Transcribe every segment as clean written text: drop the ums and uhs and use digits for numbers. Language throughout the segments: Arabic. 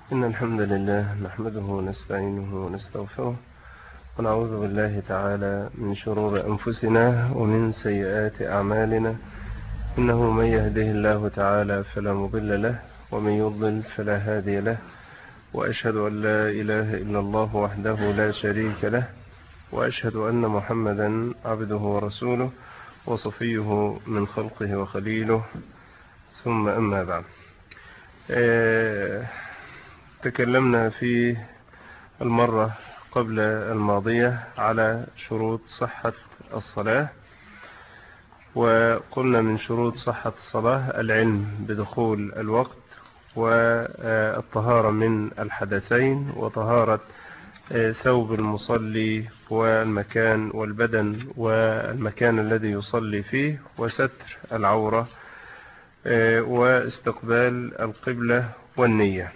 إن الحمد لله نحمده ونستعينه ونستغفره ونعوذ بالله تعالى من شرور أنفسنا ومن سيئات أعمالنا. إنه من يهده الله تعالى فلا مضل له ومن يضلل فلا هادي له، وأشهد أن لا إله إلا الله وحده لا شريك له، وأشهد أن محمدا عبده ورسوله وصفيه من خلقه وخليله، ثم أما بعد. تكلمنا في المرة قبل الماضية على شروط صحة الصلاة، وقلنا من شروط صحة الصلاة العلم بدخول الوقت، والطهارة من الحدثين، وطهارة ثوب المصلي والمكان والبدن والمكان الذي يصلي فيه، وستر العورة، واستقبال القبلة والنية.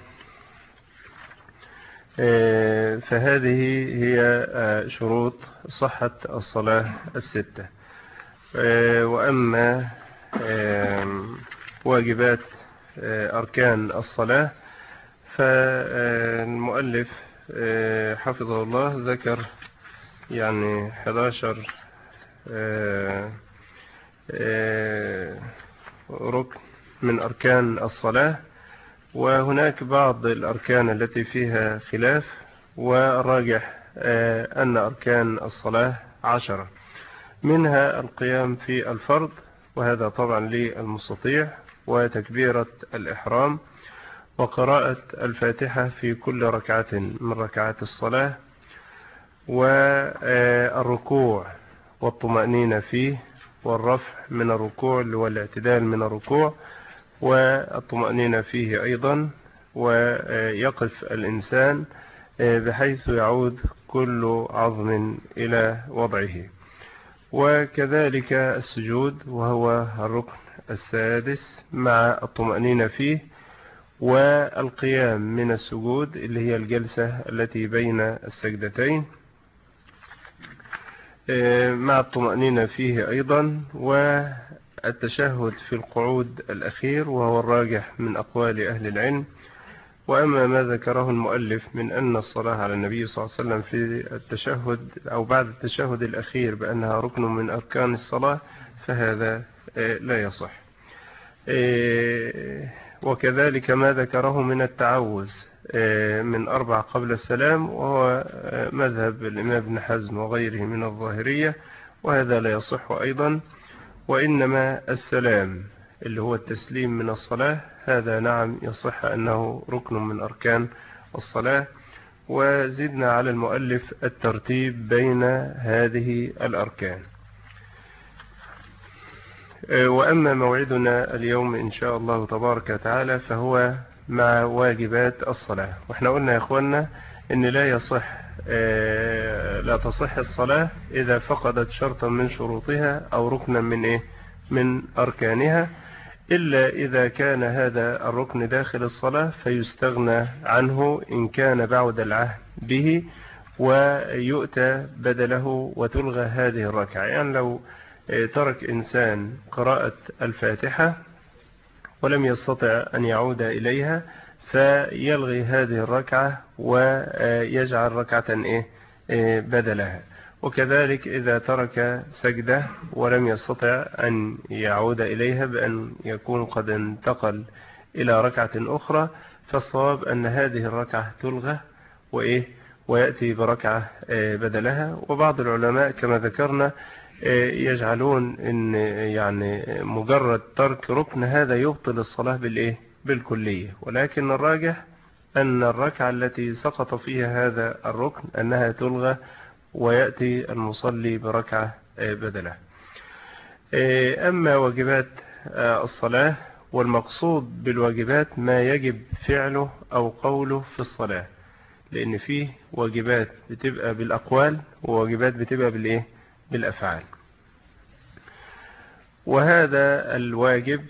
فهذه هي شروط صحة الصلاة الستة. وأما واجبات أركان الصلاة فالمؤلف حفظه الله ذكر يعني 11 ركن من أركان الصلاة، وهناك بعض الأركان التي فيها خلاف، والراجح أن أركان الصلاة 10، منها القيام في الفرض، وهذا طبعا للمستطيع، وتكبيرة الإحرام، وقراءة الفاتحة في كل ركعة من ركعات الصلاة، والركوع والطمأنينة فيه، والرفع من الركوع والاعتدال من الركوع والطمأنينة فيه أيضا، ويقف الإنسان بحيث يعود كل عظم إلى وضعه، وكذلك السجود وهو الركن السادس مع الطمأنينة فيه، والقيام من السجود اللي هي الجلسة التي بين السجدتين مع الطمأنينة فيه أيضا، والتشهد في القعود الأخير وهو الراجح من أقوال أهل العلم. وأما ما ذكره المؤلف من أن الصلاة على النبي صلى الله عليه وسلم في التشهد أو بعد التشهد الأخير بأنها ركن من أركان الصلاة فهذا لا يصح. وكذلك ما ذكره من التعوذ من 4 قبل السلام، وهو مذهب الإمام ابن حزم وغيره من الظاهرية، وهذا لا يصح أيضا. وإنما السلام اللي هو التسليم من الصلاة هذا نعم يصح أنه ركن من أركان الصلاة. وزدنا على المؤلف الترتيب بين هذه الأركان. وأما موعدنا اليوم إن شاء الله تبارك وتعالى فهو مع واجبات الصلاة. وإحنا قلنا يا أخوانا إن لا تصح الصلاة إذا فقدت شرطا من شروطها أو ركنا من أركانها، إلا إذا كان هذا الركن داخل الصلاة فيستغنى عنه إن كان بعد العهد به، ويؤتى بدله وتلغى هذه الركعة. يعني لو ترك إنسان قراءة الفاتحة ولم يستطع أن يعود إليها فيلغي هذه الركعة ويجعل ركعة بدلها. وكذلك إذا ترك سجدة ولم يستطع أن يعود إليها بأن يكون قد انتقل إلى ركعة أخرى، فالصواب أن هذه الركعة تلغى ويأتي بركعة بدلها. وبعض العلماء كما ذكرنا يجعلون إن يعني مجرد ترك ركن هذا يبطل الصلاة بالكلية، ولكن الراجح أن الركعة التي سقط فيها هذا الركن أنها تلغى ويأتي المصلي بركعة بدله. أما واجبات الصلاة، والمقصود بالواجبات ما يجب فعله أو قوله في الصلاة، لأن فيه واجبات بتبقى بالأقوال وواجبات بتبقى بالأفعال. وهذا الواجب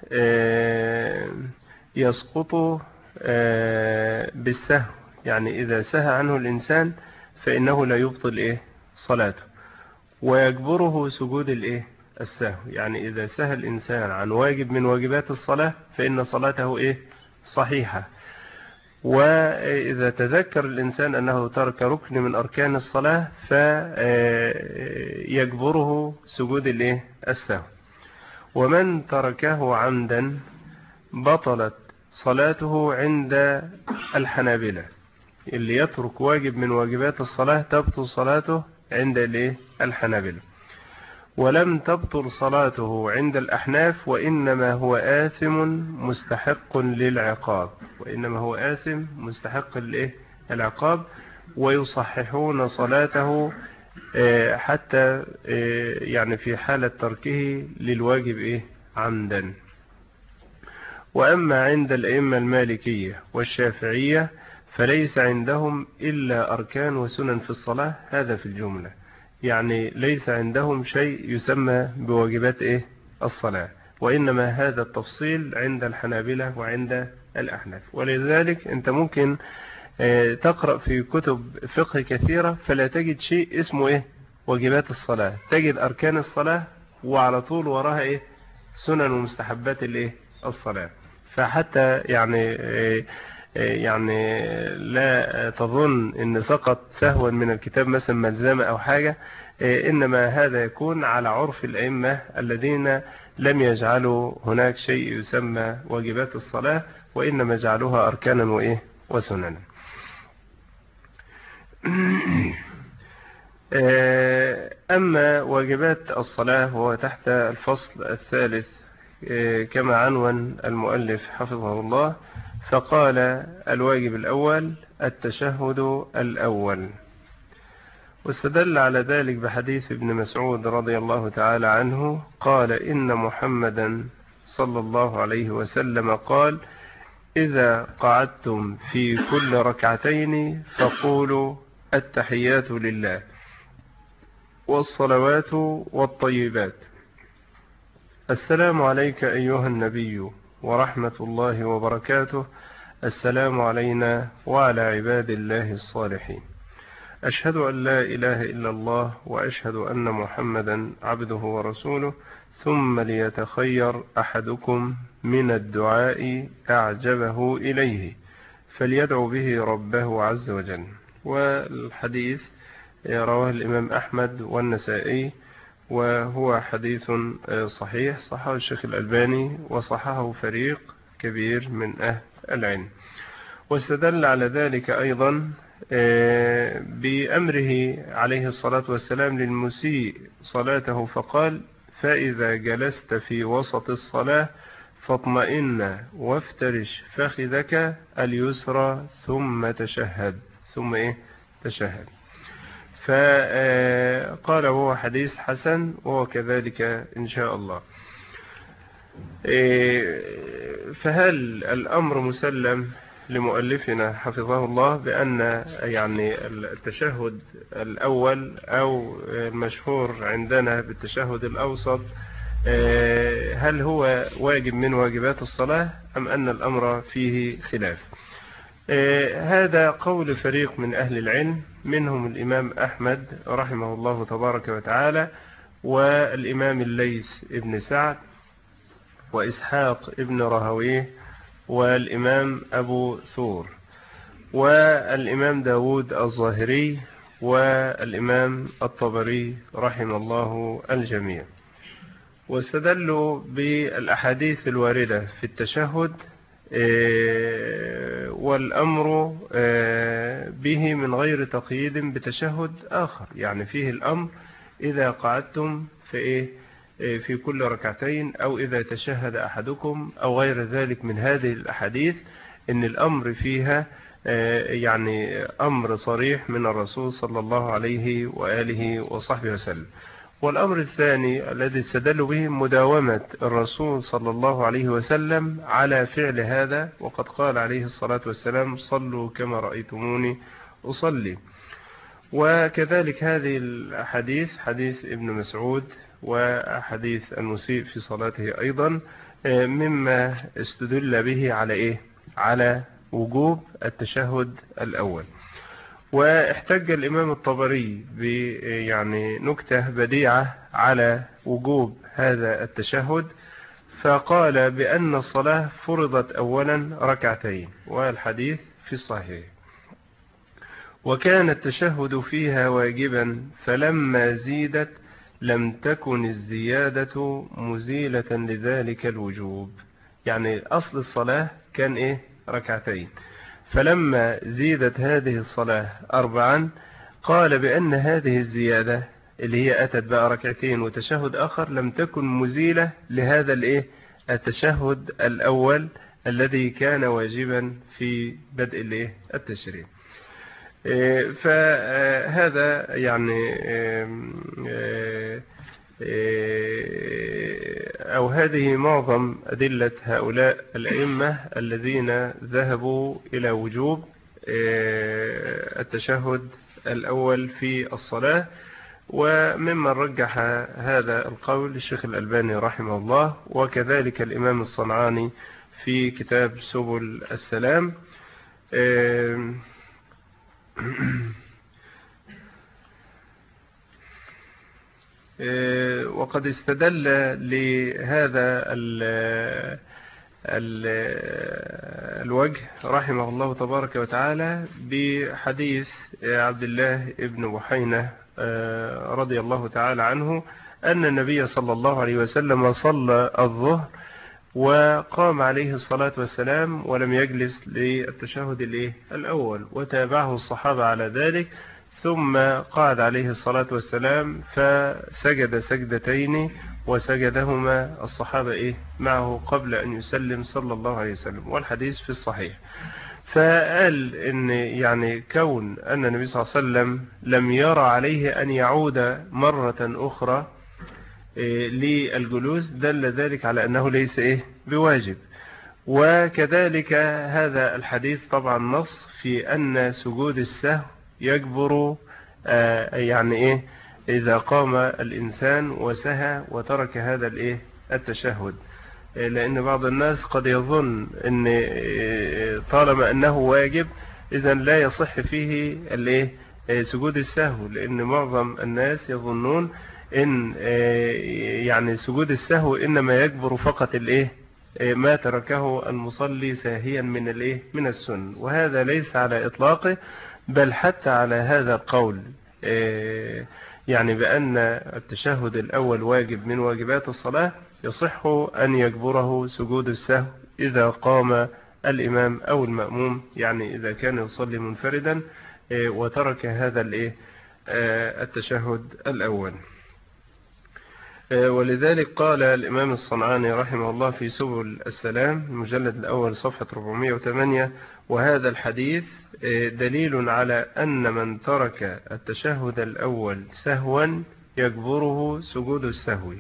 يسقط بالسهو، يعني إذا سهى عنه الإنسان فإنه لا يبطل صلاته، ويجبره سجود السهو. يعني إذا سهى الإنسان عن واجب من واجبات الصلاة فإن صلاته صحيحة. وإذا تذكر الإنسان أنه ترك ركن من أركان الصلاة فيجبره سجود السهو. ومن تركه عمدا بطلت صلاته عند الحنابلة. اللي يترك واجب من واجبات الصلاة تبطل صلاته عند الحنابلة، ولم تبطل صلاته عند الأحناف، وإنما هو آثم مستحق للعقاب، وإنما هو آثم مستحق العقاب، ويصححون صلاته حتى يعني في حالة تركه للواجب عمدا. وأما عند الأئمة المالكية والشافعية فليس عندهم إلا أركان وسنن في الصلاة، هذا في الجملة، يعني ليس عندهم شيء يسمى بواجبات الصلاة، وإنما هذا التفصيل عند الحنابلة وعند الأحناف. ولذلك أنت ممكن تقرأ في كتب فقه كثيرة فلا تجد شيء اسمه واجبات الصلاة، تجد أركان الصلاة وعلى طول وراها سنن ومستحبات الصلاة. فحتى يعني لا تظن ان سقط سهوا من الكتاب مثلا ملزمة او حاجة، انما هذا يكون على عرف الائمة الذين لم يجعلوا هناك شيء يسمى واجبات الصلاة، وانما جعلوها اركانا وسننا. اما واجبات الصلاة هو تحت الفصل الثالث كما عنون المؤلف حفظه الله، فقال: الواجب الأول التشهد الأول. واستدل على ذلك بحديث ابن مسعود رضي الله تعالى عنه قال: إن محمدا صلى الله عليه وسلم قال: إذا قعدتم في كل ركعتين فقولوا التحيات لله والصلوات والطيبات، السلام عليك أيها النبي ورحمة الله وبركاته، السلام علينا وعلى عباد الله الصالحين، أشهد أن لا إله إلا الله وأشهد أن محمدا عبده ورسوله، ثم ليتخير أحدكم من الدعاء أعجبه إليه فليدعو به ربه عز وجل. والحديث رواه الإمام أحمد والنسائي، وهو حديث صحيح، صححه الشيخ الألباني وصححه فريق كبير من أهل العلم. واستدل على ذلك أيضا بأمره عليه الصلاة والسلام للمسيء صلاته فقال: فإذا جلست في وسط الصلاة فاطمئن وافترش فخذك اليسرى ثم تشهد. تشهد. فقال هو حديث حسن، وهو كذلك إن شاء الله. فهل الأمر مسلم لمؤلفنا حفظه الله بأن يعني التشهد الأول أو المشهور عندنا بالتشهد الأوسط هل هو واجب من واجبات الصلاة أم أن الأمر فيه خلاف؟ هذا قول فريق من أهل العلم، منهم الإمام أحمد رحمه الله تبارك وتعالى، والإمام الليث ابن سعد، وإسحاق ابن راهويه، والإمام أبو ثور، والإمام داود الظاهري، والإمام الطبري رحمه الله الجميع. واستدلوا بالأحاديث الواردة في التشهد والأمر به من غير تقييد بتشهد آخر، يعني فيه الأمر إذا قعدتم في كل ركعتين أو إذا تشهد أحدكم أو غير ذلك من هذه الأحاديث، إن الأمر فيها يعني أمر صريح من الرسول صلى الله عليه وآله وصحبه وسلم. والأمر الثاني الذي استدلوا به مداومة الرسول صلى الله عليه وسلم على فعل هذا، وقد قال عليه الصلاة والسلام: صلوا كما رأيتموني أصلي. وكذلك هذه الحديث، حديث ابن مسعود وحديث المسيء في صلاته أيضا، مما استدل به على على وجوب التشهد الأول. واحتج الإمام الطبري يعني نكتة بديعة على وجوب هذا التشهد، فقال بأن الصلاة فرضت أولا ركعتين، والحديث في الصحيح. وكان التشهد فيها واجبا، فلما زيدت لم تكن الزيادة مزيلة لذلك الوجوب. يعني أصل الصلاة كان إيه؟ ركعتين، فلما زيدت هذه الصلاة 4 قال بأن هذه الزيادة اللي هي أتت بقى ركعتين وتشهد آخر لم تكن مزيلة لهذا الإيه؟ التشهد الأول الذي كان واجبا في بدء الإيه؟ التشريع. فهذا يعني أو هذه معظم أدلة هؤلاء الأئمة الذين ذهبوا إلى وجوب التشهد الأول في الصلاة. وممن رجح هذا القول الشيخ الألباني رحمه الله، وكذلك الإمام الصنعاني في كتاب سبل السلام. وقد استدل لهذا الوجه رحمه الله تبارك وتعالى بحديث عبد الله بن بحينة رضي الله تعالى عنه أن النبي صلى الله عليه وسلم صلى الظهر وقام عليه الصلاة والسلام ولم يجلس للتشهد الأول، وتابعه الصحابة على ذلك، ثم قعد عليه الصلاة والسلام فسجد سجدتين وسجدهما الصحابة معه قبل أن يسلم صلى الله عليه وسلم، والحديث في الصحيح. فقال إن يعني كون أن النبي صلى الله عليه وسلم لم يرى عليه أن يعود مرة أخرى للجلوس دل ذلك على أنه ليس بواجب. وكذلك هذا الحديث طبعا نص في أن سجود السهو يجبر يعني إذا قام الإنسان وسهى وترك هذا التشهد، لأن بعض الناس قد يظن أن طالما أنه واجب إذن لا يصح فيه سجود السهو، لأن معظم الناس يظنون إن يعني سجود السهو إنما يجبر فقط ما تركه المصلي ساهيا من السن، وهذا ليس على إطلاقه، بل حتى على هذا القول يعني بأن التشهد الأول واجب من واجبات الصلاة يصح أن يجبره سجود السهو إذا قام الإمام أو المأموم، يعني إذا كان يصلي منفردا وترك هذا التشهد الأول. ولذلك قال الإمام الصنعاني رحمه الله في سبل السلام المجلد الأول صفحة 408: وهذا الحديث دليل على أن من ترك التشهد الأول سهوا يجبره سجود السهو.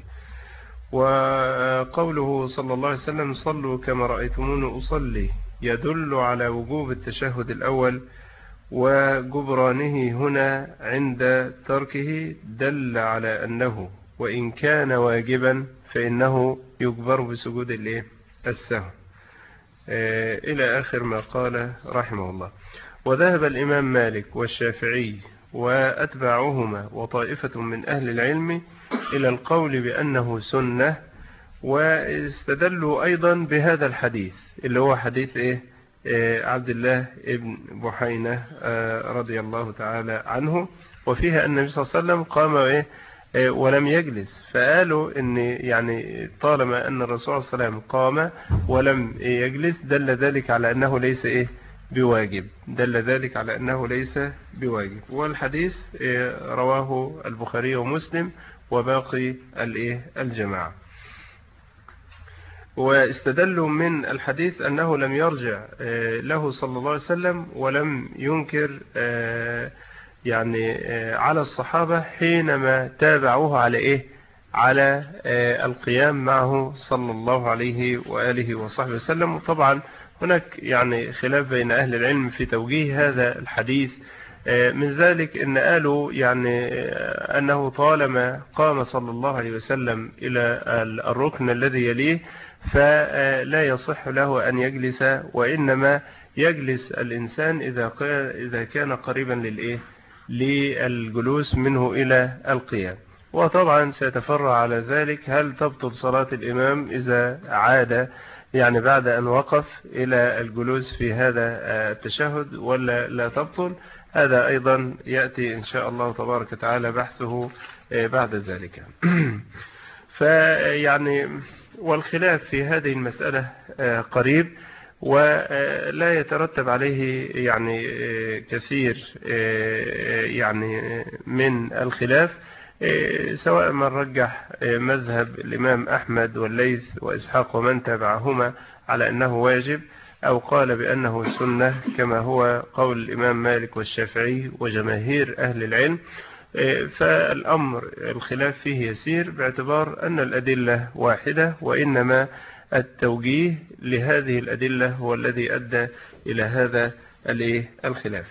وقوله صلى الله عليه وسلم: صلوا كما رأيتموني أصلي، يدل على وجوب التشهد الأول، وجبرانه هنا عند تركه دل على أنه وإن كان واجبا فإنه يجبر بسجود السهو، إلى آخر ما قال رحمه الله. وذهب الإمام مالك والشافعي وأتباعهما وطائفة من أهل العلم إلى القول بأنه سنة، واستدلوا أيضا بهذا الحديث اللي هو حديث عبد الله بن بحينة رضي الله تعالى عنه، وفيها أن النبي صلى الله عليه وسلم قام ولم يجلس، فقالوا إن يعني طالما أن الرسول صلى الله عليه وسلم قام ولم يجلس دل ذلك على أنه ليس بواجب، دل ذلك على أنه ليس بواجب. والحديث رواه البخاري ومسلم وباقي الجماعة. واستدلوا من الحديث أنه لم يرجع له صلى الله عليه وسلم ولم ينكر يعني على الصحابة حينما تابعوه على القيام معه صلى الله عليه وآله وصحبه وسلم. وطبعا هناك يعني خلاف بين أهل العلم في توجيه هذا الحديث، من ذلك إن قالوا يعني أنه طالما قام صلى الله عليه وسلم إلى الركن الذي يليه فلا يصح له أن يجلس، وإنما يجلس الإنسان إذا كان قريبا للجلوس منه إلى القيام. وطبعا سيتفرع على ذلك هل تبطل صلاة الإمام إذا عاد يعني بعد أن وقف إلى الجلوس في هذا التشهد ولا لا تبطل؟ هذا أيضا يأتي إن شاء الله تبارك وتعالى بحثه بعد ذلك. فيعني والخلاف في هذه المسألة قريب، ولا يترتب عليه يعني كثير يعني من الخلاف، سواء من رجح مذهب الإمام أحمد والليث وإسحاق ومن تبعهما على أنه واجب، أو قال بأنه سنة كما هو قول الإمام مالك والشافعي وجماهير أهل العلم. فالأمر الخلاف فيه يسير باعتبار أن الأدلة واحدة، وإنما التوجيه لهذه الأدلة هو الذي أدى إلى هذا الخلاف.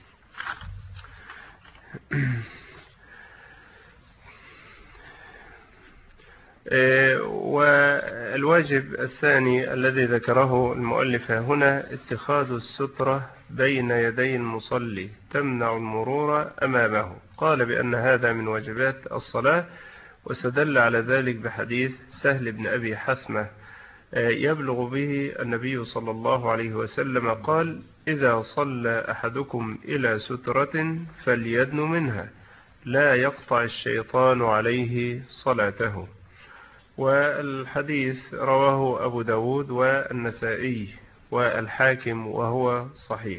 والواجب الثاني الذي ذكره المؤلف هنا اتخاذ السترة بين يدي المصلي تمنع المرور أمامه. قال بأن هذا من واجبات الصلاة، واستدل على ذلك بحديث سهل بن أبي حثمة يبلغ به النبي صلى الله عليه وسلم قال: إذا صلى أحدكم إلى سترة فليدن منها، لا يقطع الشيطان عليه صلاته. والحديث رواه أبو داود والنسائي والحاكم وهو صحيح.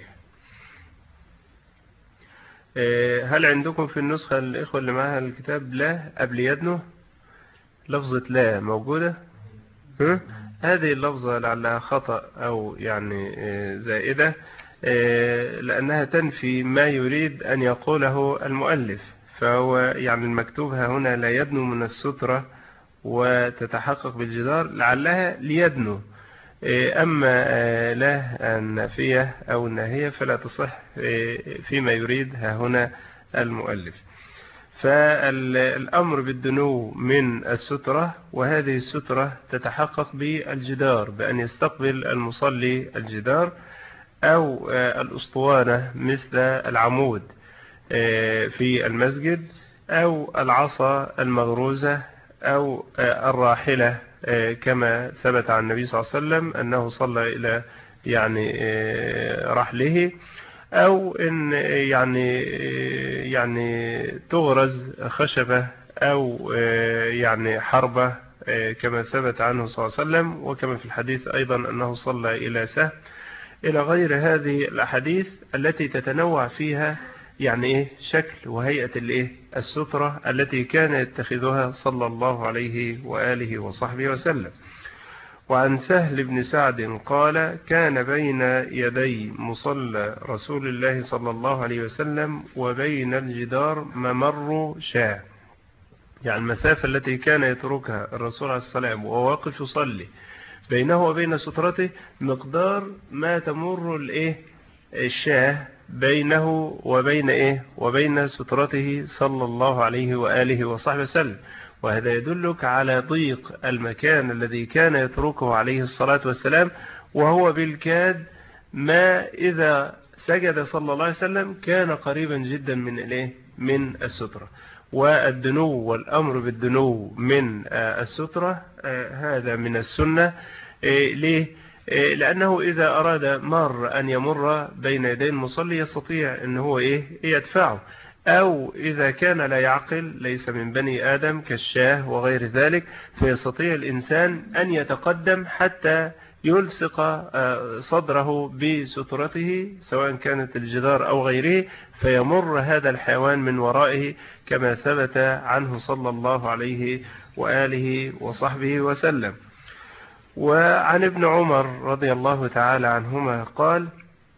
هل عندكم في النسخة الإخوة اللي معها الكتاب لا قبل يدنه لفظة لا موجودة؟ هذه اللفظة لعلها خطأ أو يعني زائدة، لأنها تنفي ما يريد أن يقوله المؤلف. فهو يعني المكتوب هنا لا يدنو من السترة وتتحقق بالجدار، لعلها ليدنو. أما لا النافية أو الناهية فلا تصح فيما يريد هنا المؤلف. فالأمر بالدنو من السترة، وهذه السترة تتحقق بالجدار بأن يستقبل المصلي الجدار أو الأسطوانة مثل العمود في المسجد، أو العصا المغروزة، أو الراحلة كما ثبت عن النبي صلى الله عليه وسلم أنه صلى إلى يعني رحله، أو إن يعني تغرز خشبة أو يعني حربة كما ثبت عنه صلى الله عليه وسلم، وكما في الحديث أيضا أنه صلى إلى سهم، إلى غير هذه الأحاديث التي تتنوع فيها يعني شكل وهيئة السترة التي كان يتخذها صلى الله عليه وآله وصحبه وسلم. وعن سهل بن سعد قال: كان بين يدي مصلى رسول الله صلى الله عليه وسلم وبين الجدار ممر شاة، يعني المسافة التي كان يتركها الرسول عليه السلام وهو واقف يصلي بينه وبين سترته مقدار ما تمر الشاة بينه وبين سترته صلى الله عليه وآله وصحبه وسلم. وهذا يدلك على ضيق المكان الذي كان يتركه عليه الصلاة والسلام، وهو بالكاد ما إذا سجد صلى الله عليه وسلم كان قريبا جدا من السترة. والدنو والأمر بالدنو من السترة هذا من السنة. ليه؟ لأنه إذا أراد مار أن يمر بين يدي المصلي يستطيع أنه هو يدفعه، أو إذا كان لا يعقل ليس من بني آدم كالشاه وغير ذلك، فيستطيع الإنسان أن يتقدم حتى يلصق صدره بسترته سواء كانت الجدار أو غيره، فيمر هذا الحيوان من ورائه كما ثبت عنه صلى الله عليه وآله وصحبه وسلم. وعن ابن عمر رضي الله تعالى عنهما قال: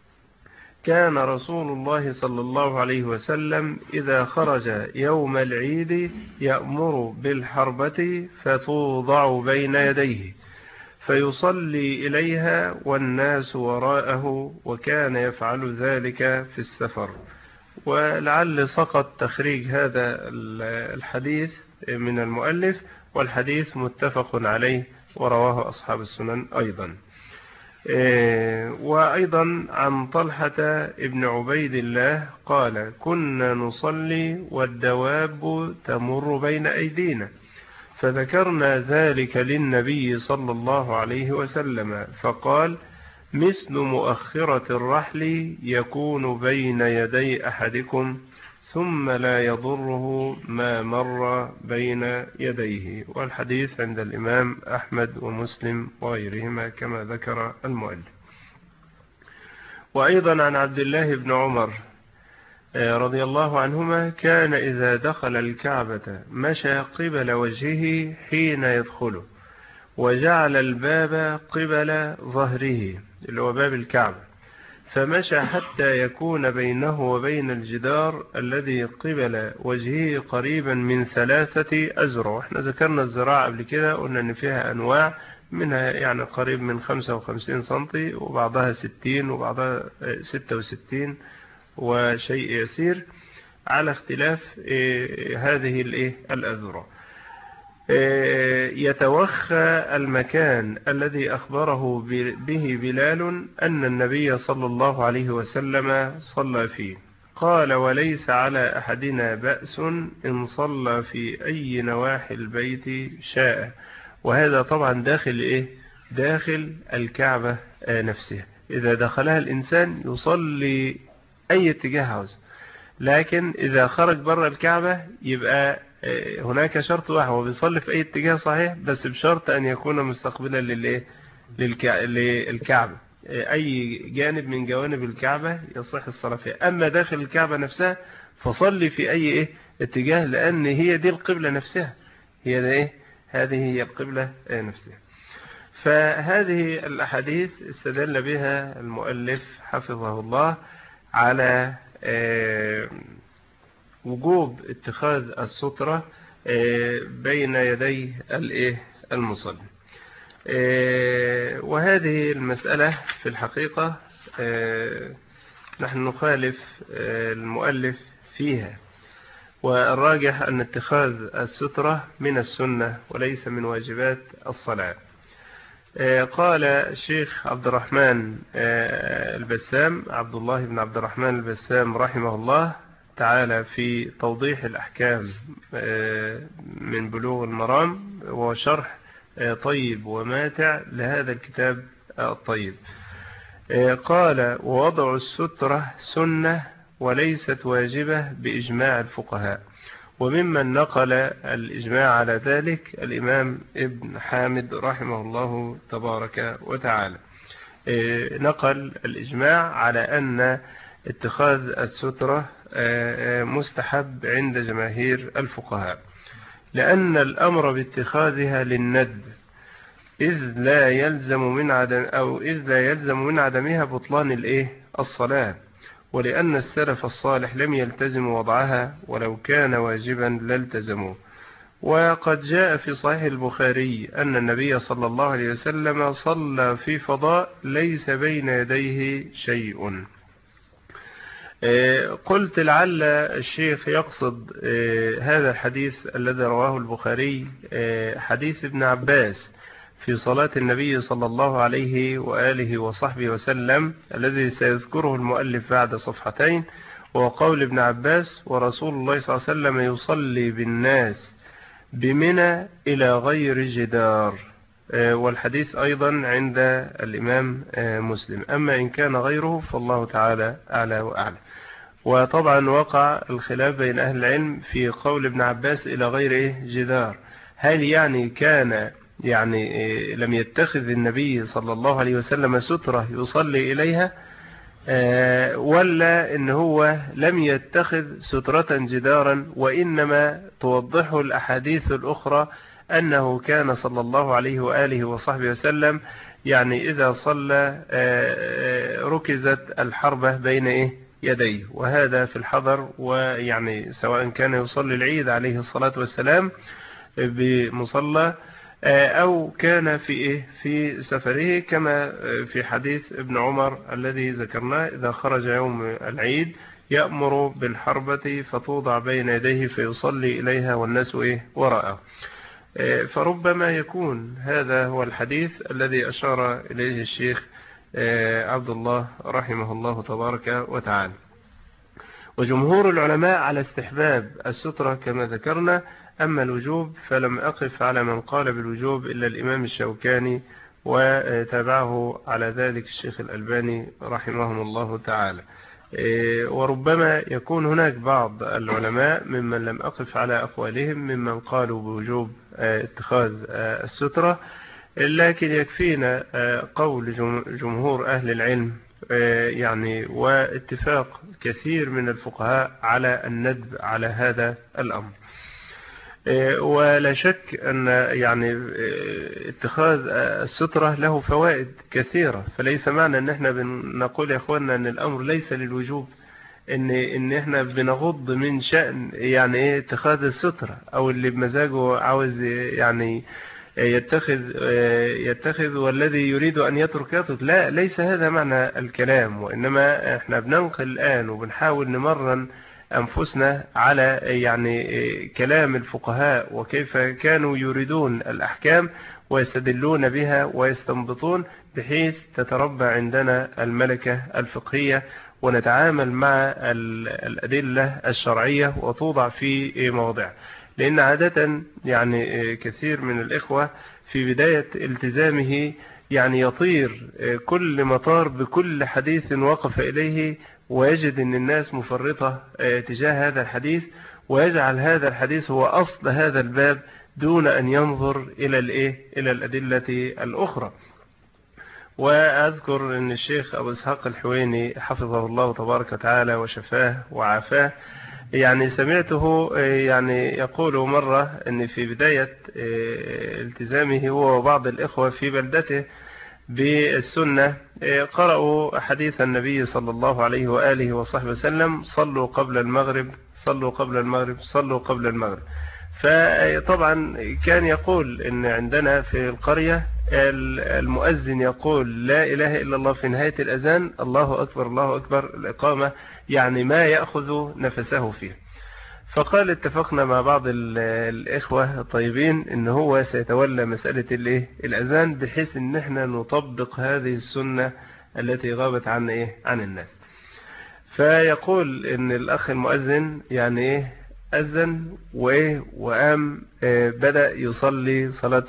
كان رسول الله صلى الله عليه وسلم إذا خرج يوم العيد يأمر بالحربة فتوضع بين يديه فيصلي إليها والناس وراءه، وكان يفعل ذلك في السفر. ولعل سقط تخريج هذا الحديث من المؤلف، والحديث متفق عليه ورواه أصحاب السنن أيضا. وأيضا عن طلحة ابن عبيد الله قال: كنا نصلي والدواب تمر بين أيدينا فذكرنا ذلك للنبي صلى الله عليه وسلم فقال: مثل مؤخرة الرحل يكون بين يدي أحدكم ثم لا يضره ما مر بين يديه. والحديث عند الإمام أحمد ومسلم وغيرهما كما ذكر المؤلف. وأيضا عن عبد الله بن عمر رضي الله عنهما كان إذا دخل الكعبة مشى قبل وجهه حين يدخله، وجعل الباب قبل ظهره اللي هو باب الكعبة، فمشى حتى يكون بينه وبين الجدار الذي قبل وجهه قريبا من 3 أذرع. احنا ذكرنا الزراعة قبل كده، قلنا ان فيها أنواع، منها يعني قريب من 55 سنتي، وبعضها 60 وبعضها 66 وشيء يسير، على اختلاف هذه الأذرع. يتوخى المكان الذي أخبره به بلال أن النبي صلى الله عليه وسلم صلى فيه. قال: وليس على أحدنا بأس إن صلى في أي نواحي البيت شاء. وهذا طبعا داخل الكعبة نفسها، إذا دخلها الإنسان يصلي أي اتجاه عاوز، لكن إذا خرج بره الكعبة يبقى هناك شرط واحد، هو بيصلي في أي اتجاه صحيح، بس بشرط أن يكون مستقبلا للكعبة، أي جانب من جوانب الكعبة يصح الصلاة فيه. أما داخل الكعبة نفسها فصلي في أي اتجاه، لأن هي دي القبلة نفسها، هذه هي القبلة نفسها. فهذه الأحاديث استدل بها المؤلف حفظه الله على وجوب اتخاذ السترة بين يدي المصلي. وهذه المسألة في الحقيقة نحن نخالف المؤلف فيها، والراجح أن اتخاذ السترة من السنة وليس من واجبات الصلاة. قال الشيخ عبد الرحمن البسام، عبد الله بن عبد الرحمن البسام رحمه الله تعالى، في توضيح الأحكام من بلوغ المرام، وشرح طيب وماتع لهذا الكتاب الطيب، قال: ووضع السترة سنة وليست واجبة بإجماع الفقهاء. وممن نقل الإجماع على ذلك الإمام ابن حامد رحمه الله تبارك وتعالى، نقل الإجماع على أن اتخاذ السترة مستحب عند جماهير الفقهاء، لأن الأمر باتخاذها للندب، إذ لا يلزم من عدمها بطلان الصلاة، ولأن السلف الصالح لم يلتزموا وضعها، ولو كان واجبا لالتزموا. وقد جاء في صحيح البخاري أن النبي صلى الله عليه وسلم صلى في فضاء ليس بين يديه شيء. قلت لعل الشيخ يقصد هذا الحديث الذي رواه البخاري، حديث ابن عباس في صلاة النبي صلى الله عليه وآله وصحبه وسلم، الذي سيذكره المؤلف بعد صفحتين، وقول ابن عباس: ورسول الله صلى الله عليه وسلم يصلي بالناس بمنى إلى غير جدار. والحديث أيضا عند الإمام مسلم، أما إن كان غيره فالله تعالى أعلى وأعلى. وطبعا وقع الخلاف بين أهل العلم في قول ابن عباس إلى غير جدار، هل يعني كان لم يتخذ النبي صلى الله عليه وسلم سترة يصلي إليها، ولا إن هو لم يتخذ سترة جدارا، وإنما توضحه الأحاديث الأخرى أنه كان صلى الله عليه وآله وصحبه وسلم إذا صلى ركزت الحربة بين يديه، وهذا في الحضر، سواء كان يصلي العيد عليه الصلاة والسلام بمصلى أو كان في سفره، كما في حديث ابن عمر الذي ذكرناه: إذا خرج يوم العيد يأمر بالحربة فتوضع بين يديه فيصلي إليها والناس وراءه. فربما يكون هذا هو الحديث الذي أشار إليه الشيخ عبد الله رحمه الله تبارك وتعالى. وجمهور العلماء على استحباب السترة كما ذكرنا، أما الوجوب فلم أقف على من قال بالوجوب إلا الإمام الشوكاني، وتابعه على ذلك الشيخ الألباني رحمهم الله تعالى. وربما يكون هناك بعض العلماء ممن لم أقف على أقوالهم ممن قالوا بوجوب اتخاذ السترة، لكن يكفينا قول جمهور أهل العلم يعني واتفاق كثير من الفقهاء على الندب على هذا الأمر. ولا شك أن يعني اتخاذ السترة له فوائد كثيرة، فليس معنى أن احنا بنقول يا أخوانا أن الأمر ليس للوجوب إن احنا بنغض من شأن يعني ايه اتخاذ السترة، أو اللي بمزاجه عاوز يعني يتخذ والذي يريد أن يترك. لا، ليس هذا معنى الكلام، وإنما احنا بننقل الآن وبنحاول نمرن أنفسنا على يعني كلام الفقهاء وكيف كانوا يريدون الأحكام ويستدلون بها ويستنبطون، بحيث تتربى عندنا الملكة الفقهية ونتعامل مع الأدلة الشرعية وتوضع في موضع. لأن عادة يعني كثير من الإخوة في بداية التزامه يعني يطير كل مطار بكل حديث وقف إليه، ويجد أن الناس مفرطة تجاه هذا الحديث، ويجعل هذا الحديث هو أصل هذا الباب دون أن ينظر إلى الأدلة الأخرى. وأذكر أن الشيخ أبو إسحاق الحويني حفظه الله تبارك وتعالى وشفاه وعافاه، يعني سمعته يعني يقول مرة أن في بداية التزامه هو وبعض الإخوة في بلدته بالسنة قرأوا حديث النبي صلى الله عليه وآله وصحبه وسلم: صلوا قبل المغرب، صلوا قبل المغرب، صلوا قبل المغرب. فطبعا كان يقول إن عندنا في القرية المؤذن يقول لا إله إلا الله في نهاية الأذان: الله أكبر الله أكبر، الإقامة يعني ما يأخذ نفسه فيه. فقال اتفقنا مع بعض الإخوة الطيبين إن هو سيتولى مسألة الأذان، بحيث إن احنا نطبق هذه السنة التي غابت عن الناس. فيقول إن الأخ المؤذن يعني أذن وقام بدأ يصلي صلاة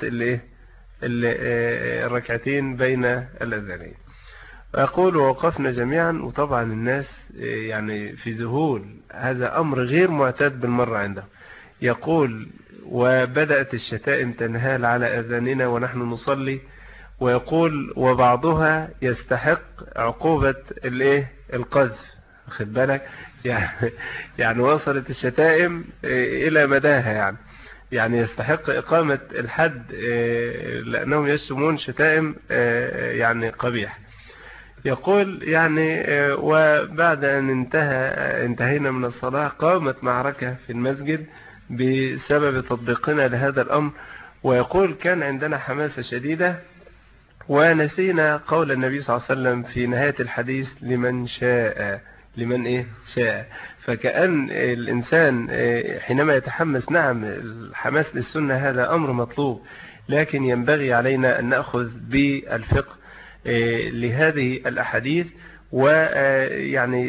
الركعتين بين الأذانين. أقول ووقفنا جميعا، وطبعا الناس يعني في ذهول، هذا أمر غير معتاد بالمرة عنده. يقول وبدأت الشتائم تنهال على أذاننا ونحن نصلي، ويقول وبعضها يستحق عقوبة القذف. خد بالك يعني وصلت الشتائم إلى مداها، يعني يستحق إقامة الحد لأنهم يشتمون شتائم يعني قبيح. يقول يعني وبعد أن انتهينا من الصلاة قامت معركة في المسجد بسبب تطبيقنا لهذا الأمر. ويقول كان عندنا حماسة شديدة ونسينا قول النبي صلى الله عليه وسلم في نهاية الحديث: لمن شاء. لمن شاء. فكأن الإنسان حينما يتحمس، نعم الحماس للسنة هذا أمر مطلوب، لكن ينبغي علينا أن نأخذ بالفقه لهذه الأحاديث، ويعني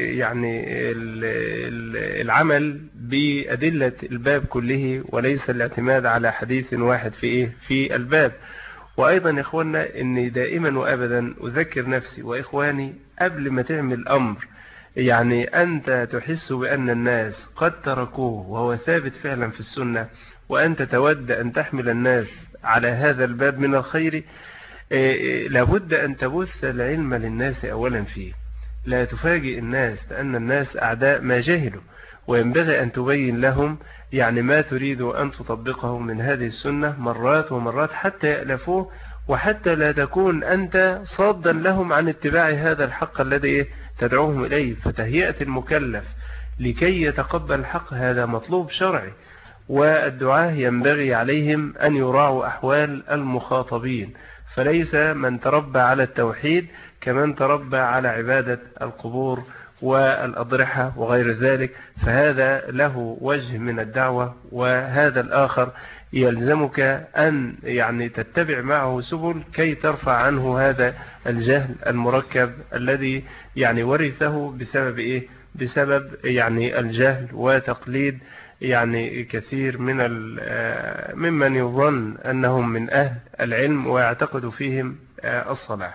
العمل بأدلة الباب كله، وليس الاعتماد على حديث واحد في الباب. وأيضا يا إخوانا إني دائما وأبدا أذكر نفسي وإخواني قبل ما تعمل أمر يعني أنت تحس بأن الناس قد تركوه وهو ثابت فعلا في السنة، وأنت تود أن تحمل الناس على هذا الباب من الخير، لابد أن تبث العلم للناس أولا فيه. لا تفاجئ الناس، لأن الناس أعداء ما جهلوا، وينبغي أن تبين لهم يعني ما تريد أن تطبقه من هذه السنة مرات ومرات حتى يألفوه، وحتى لا تكون أنت صادا لهم عن اتباع هذا الحق الذي تدعوهم إليه. فتهيئة المكلف لكي يتقبل الحق هذا مطلوب شرعي، والدعاة ينبغي عليهم أن يراعوا أحوال المخاطبين، فليس من تربى على التوحيد كمن تربى على عبادة القبور والأضرحة وغير ذلك، فهذا له وجه من الدعوة، وهذا الآخر يلزمك أن يعني تتبع معه سبل كي ترفع عنه هذا الجهل المركب الذي يعني ورثه بسبب بسبب يعني الجهل وتقليد يعني كثير ممن يظن أنهم من أهل العلم ويعتقد فيهم الصلاح.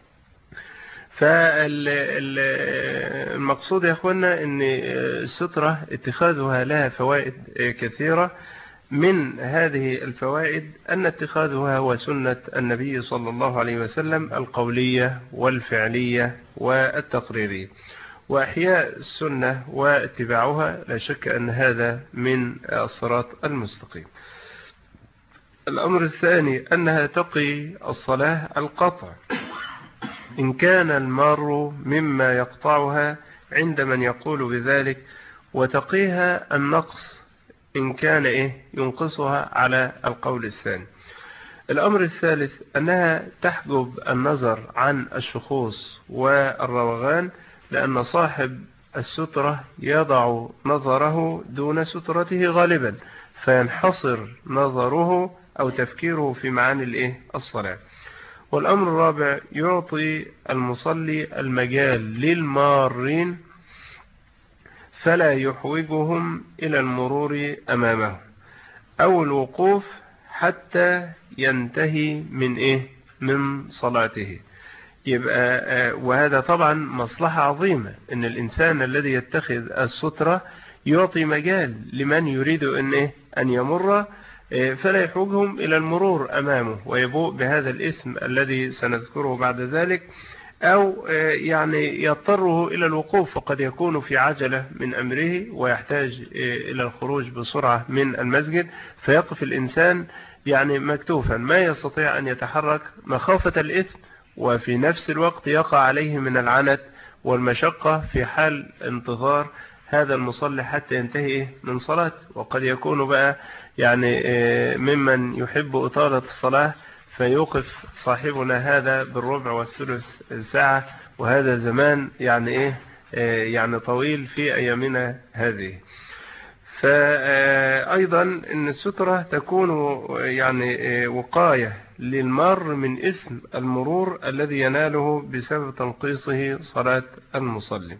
فالمقصود يا أخوانا أن السترة اتخاذها لها فوائد كثيرة. من هذه الفوائد أن اتخاذها هو سنة النبي صلى الله عليه وسلم القولية والفعلية والتقريرية، وإحياء السنة واتباعها لا شك أن هذا من الصراط المستقيم. الأمر الثاني أنها تقي الصلاة القطع إن كان المار مما يقطعها عند من يقول بذلك، وتقيها النقص إن كان ينقصها على القول الثاني. الأمر الثالث أنها تحجب النظر عن الشخوص والروغان، لأن صاحب السترة يضع نظره دون سترته غالبا، فينحصر نظره أو تفكيره في معاني الصلاة. والأمر الرابع يعطي المصلي المجال للمارين فلا يحوجهم إلى المرور أمامه أو الوقوف حتى ينتهي من صلاته. يبقى وهذا طبعا مصلحة عظيمة أن الإنسان الذي يتخذ السترة يعطي مجال لمن يريد أن يمر فلا يحوجهم إلى المرور أمامه ويبوء بهذا الإثم الذي سنذكره بعد ذلك، أو يعني يضطره إلى الوقوف، وقد يكون في عجلة من أمره ويحتاج إلى الخروج بسرعة من المسجد، فيقف الإنسان يعني مكتوفا ما يستطيع أن يتحرك مخافة الإثم، وفي نفس الوقت يقع عليه من العنت والمشقة في حال انتظار هذا المصلي حتى ينتهي من صلاة. وقد يكون بقى يعني ممن يحب إطالة الصلاة فيوقف صاحبنا هذا بالربع والثلث ساعة، وهذا زمان يعني يعني طويل في أيامنا هذه. فأيضا أن السترة تكون يعني وقاية للمار من إثم المرور الذي يناله بسبب تنقيصه صلاة المصلي.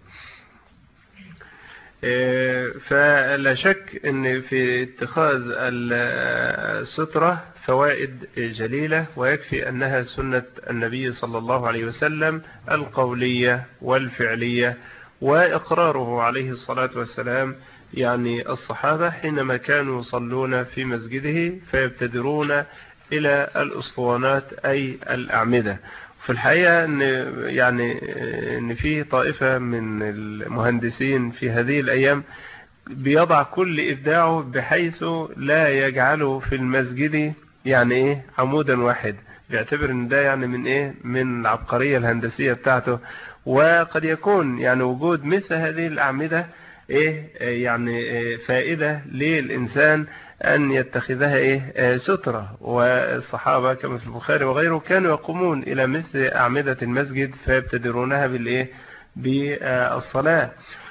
فلا شك أن في اتخاذ السترة فوائد جليلة، ويكفي أنها سنة النبي صلى الله عليه وسلم القولية والفعلية، وإقراره عليه الصلاة والسلام يعني الصحابة حينما كانوا يصلون في مسجده فيبتدرون إلى الأسطوانات أي الأعمدة. في الحقيقة إن فيه طائفة من المهندسين في هذه الأيام بيضع كل إبداعه بحيث لا يجعله في المسجد يعني عمودا واحد، بيعتبر ان ده يعني من العبقرية الهندسية بتاعته. وقد يكون يعني وجود مثل هذه الأعمدة يعني فائدة للإنسان أن يتخذها سترة. والصحابة كما في البخاري وغيره كانوا يقومون إلى مثل أعمدة المسجد فيبتدرونها بالصلاة.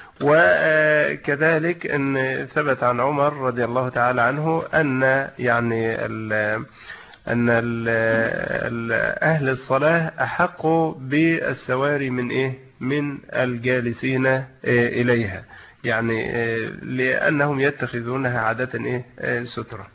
وكذلك أن ثبت عن عمر رضي الله تعالى عنه أن يعني أن أهل الصلاة أحق بالسواري من الجالسين إليها، يعني لأنهم يتخذونها عادة سترة.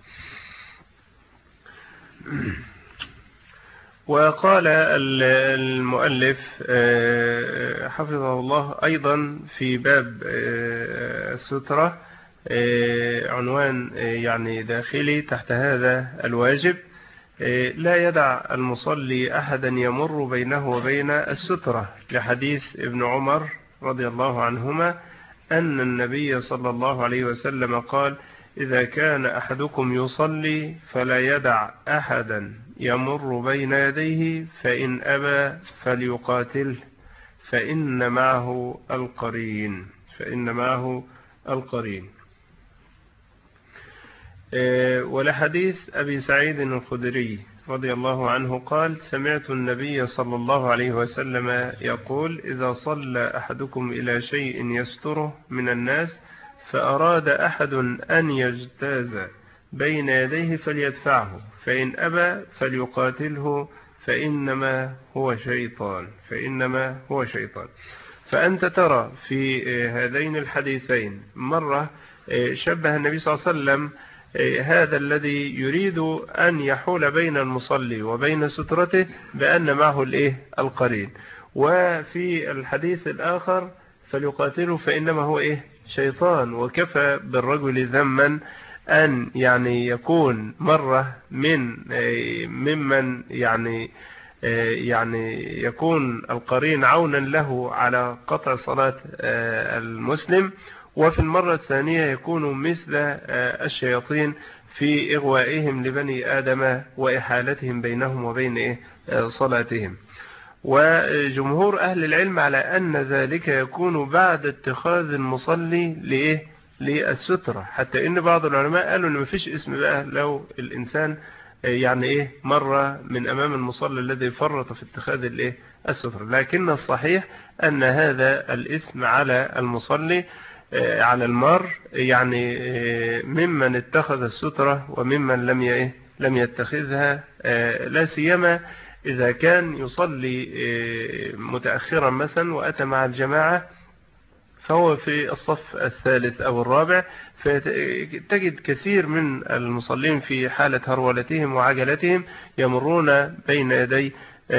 وقال المؤلف حفظه الله أيضا في باب السترة عنوان يعني داخلي تحت هذا الواجب: لا يدع المصلي أحدا يمر بينه وبين السترة، لحديث ابن عمر رضي الله عنهما أن النبي صلى الله عليه وسلم قال: إذا كان أحدكم يصلي فلا يدع أحدا يمر بين يديه، فإن أبى فليقاتله فإن معه القرين. ولحديث أبي سعيد الخدري رضي الله عنه قال: سمعت النبي صلى الله عليه وسلم يقول: إذا صلى أحدكم إلى شيء يستره من الناس فأراد أحد أن يجتاز بين يديه فليدفعه، فإن أبى فليقاتله فإنما هو شيطان. فأنت ترى في هذين الحديثين مرة شبه النبي صلى الله عليه وسلم هذا الذي يريد أن يحول بين المصلي وبين سترته بأن معه القرين. وفي الحديث الآخر فليقاتله فإنما هو شيطان، وكفى بالرجل ذما أن يعني يكون مرة ممن يعني يكون القرين عونا له على قطع صلاة المسلم، وفي المرة الثانية يكون مثل الشياطين في إغوائهم لبني آدم وإحالتهم بينهم وبين صلاتهم. وجمهور أهل العلم على أن ذلك يكون بعد اتخاذ المصلي للسترة، حتى إن بعض العلماء قالوا إن مفيش اسم بقى لو الإنسان يعني مرة من أمام المصلي الذي فرط في اتخاذ السترة، لكن الصحيح أن هذا الإثم على المصلي على المار، يعني ممن اتخذ السترة وممن لم يتخذها، لا سيما إذا كان يصلي متأخرا مثلا وأتى مع الجماعة فهو في الصف الثالث أو الرابع، فتجد كثير من المصلين في حالة هرولتهم وعجلتهم يمرون بين يدي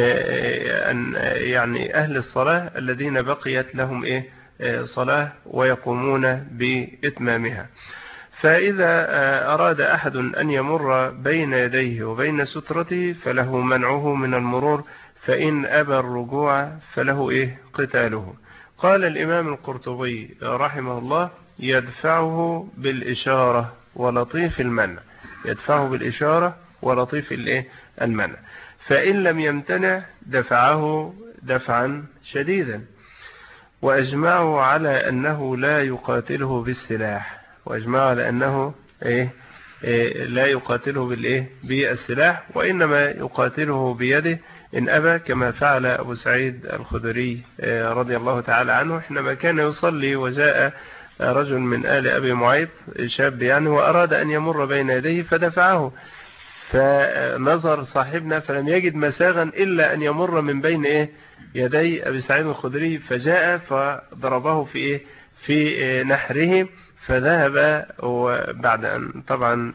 يعني أهل الصلاة الذين بقيت لهم صلاة ويقومون بإتمامها. فإذا أراد أحد أن يمر بين يديه وبين سترته فله منعه من المرور، فإن أبى الرجوع فله قتاله. قال الإمام القرطبي رحمه الله: يدفعه بالإشارة ولطيف المنع، يدفعه بالإشارة ولطيف المنع، فإن لم يمتنع دفعه دفعا شديدا. وأجمعوا على أنه لا يقاتله بالسلاح، وأجمعوا على أنه لا يقاتله بالسلاح، وإنما يقاتله بيده إن أبى، كما فعل أبو سعيد الخدري رضي الله تعالى عنه حينما كان يصلي وجاء رجل من آل أبي معيط شاب يعني وأراد أن يمر بين يديه فدفعه، فنظر صاحبنا فلم يجد مساغا إلا أن يمر من بين يدي أبي سعيد الخدري، فجاء فضربه في نحره، فذهب وبعد أن طبعا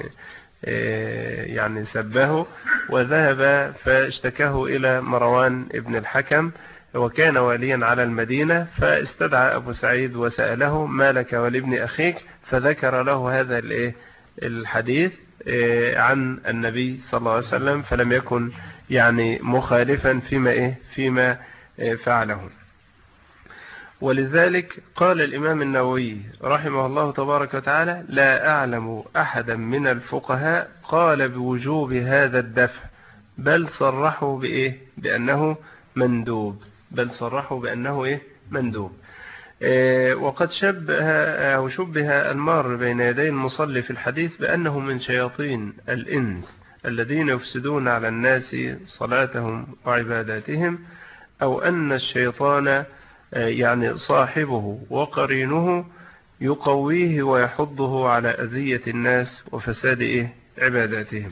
يعني سبه، وذهب فاشتكاه إلى مروان ابن الحكم وكان واليا على المدينة، فاستدعى أبو سعيد وسأله: ما لك ولابن أخيك؟ فذكر له هذا الحديث عن النبي صلى الله عليه وسلم، فلم يكن يعني مخالفا فيما فعله. ولذلك قال الإمام النووي رحمه الله تبارك وتعالى: لا أعلم أحدا من الفقهاء قال بوجوب هذا الدفع، بل صرحوا بأنه مندوب، بل صرحوا بأنه مندوب. وقد شبه المار بين يدي المصلي في الحديث بأنه من شياطين الإنس الذين يفسدون على الناس صلاتهم وعباداتهم، أو أن الشيطان يعني صاحبه وقرينه يقويه ويحضه على أذية الناس وفساد عباداتهم.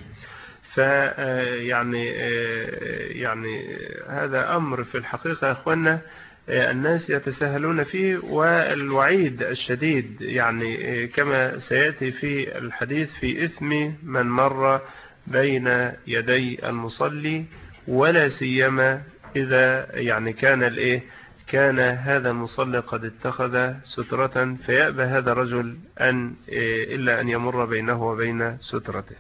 يعني هذا أمر في الحقيقة يا أخوانا الناس يتساهلون فيه، والوعيد الشديد يعني كما سيأتي في الحديث في إثم من مر بين يدي المصلي، ولا سيما إذا يعني كان هذا المصلي قد اتخذ سترة، فيأبى هذا الرجل إلا أن يمر بينه وبين سترته.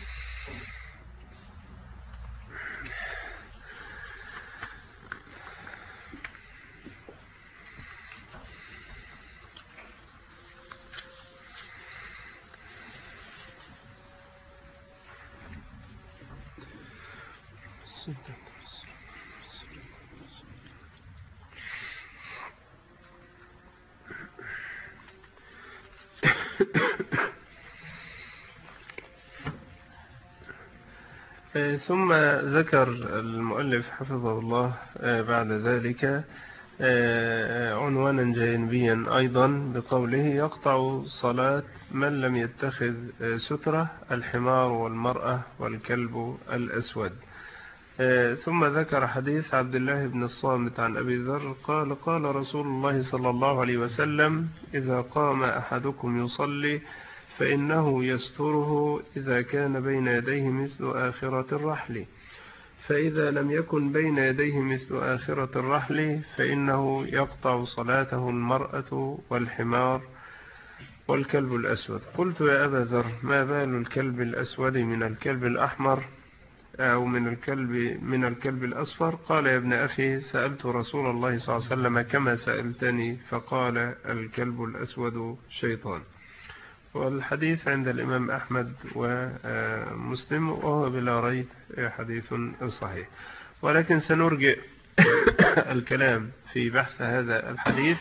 ثم ذكر المؤلف حفظه الله بعد ذلك عنوانا جانبيا أيضا بقوله: يقطع صلاة من لم يتخذ سترة الحمار والمرأة والكلب الأسود. ثم ذكر حديث عبد الله بن الصامت عن أبي ذر قال قال رسول الله صلى الله عليه وسلم إذا قام أحدكم يصلي فإنه يستره إذا كان بين يديه مثل آخرة الرحل، فإذا لم يكن بين يديه مثل آخرة الرحل فإنه يقطع صلاته المرأة والحمار والكلب الأسود. قلت يا أبا ذر ما بال الكلب الأسود من الكلب الأحمر أو من الكلب الأصفر؟ قال يا ابن أخي سألت رسول الله صلى الله عليه وسلم كما سألتني فقال الكلب الأسود شيطان. والحديث عند الإمام أحمد ومسلم وهو بلا ريب حديث صحيح، ولكن سنرجع الكلام في بحث هذا الحديث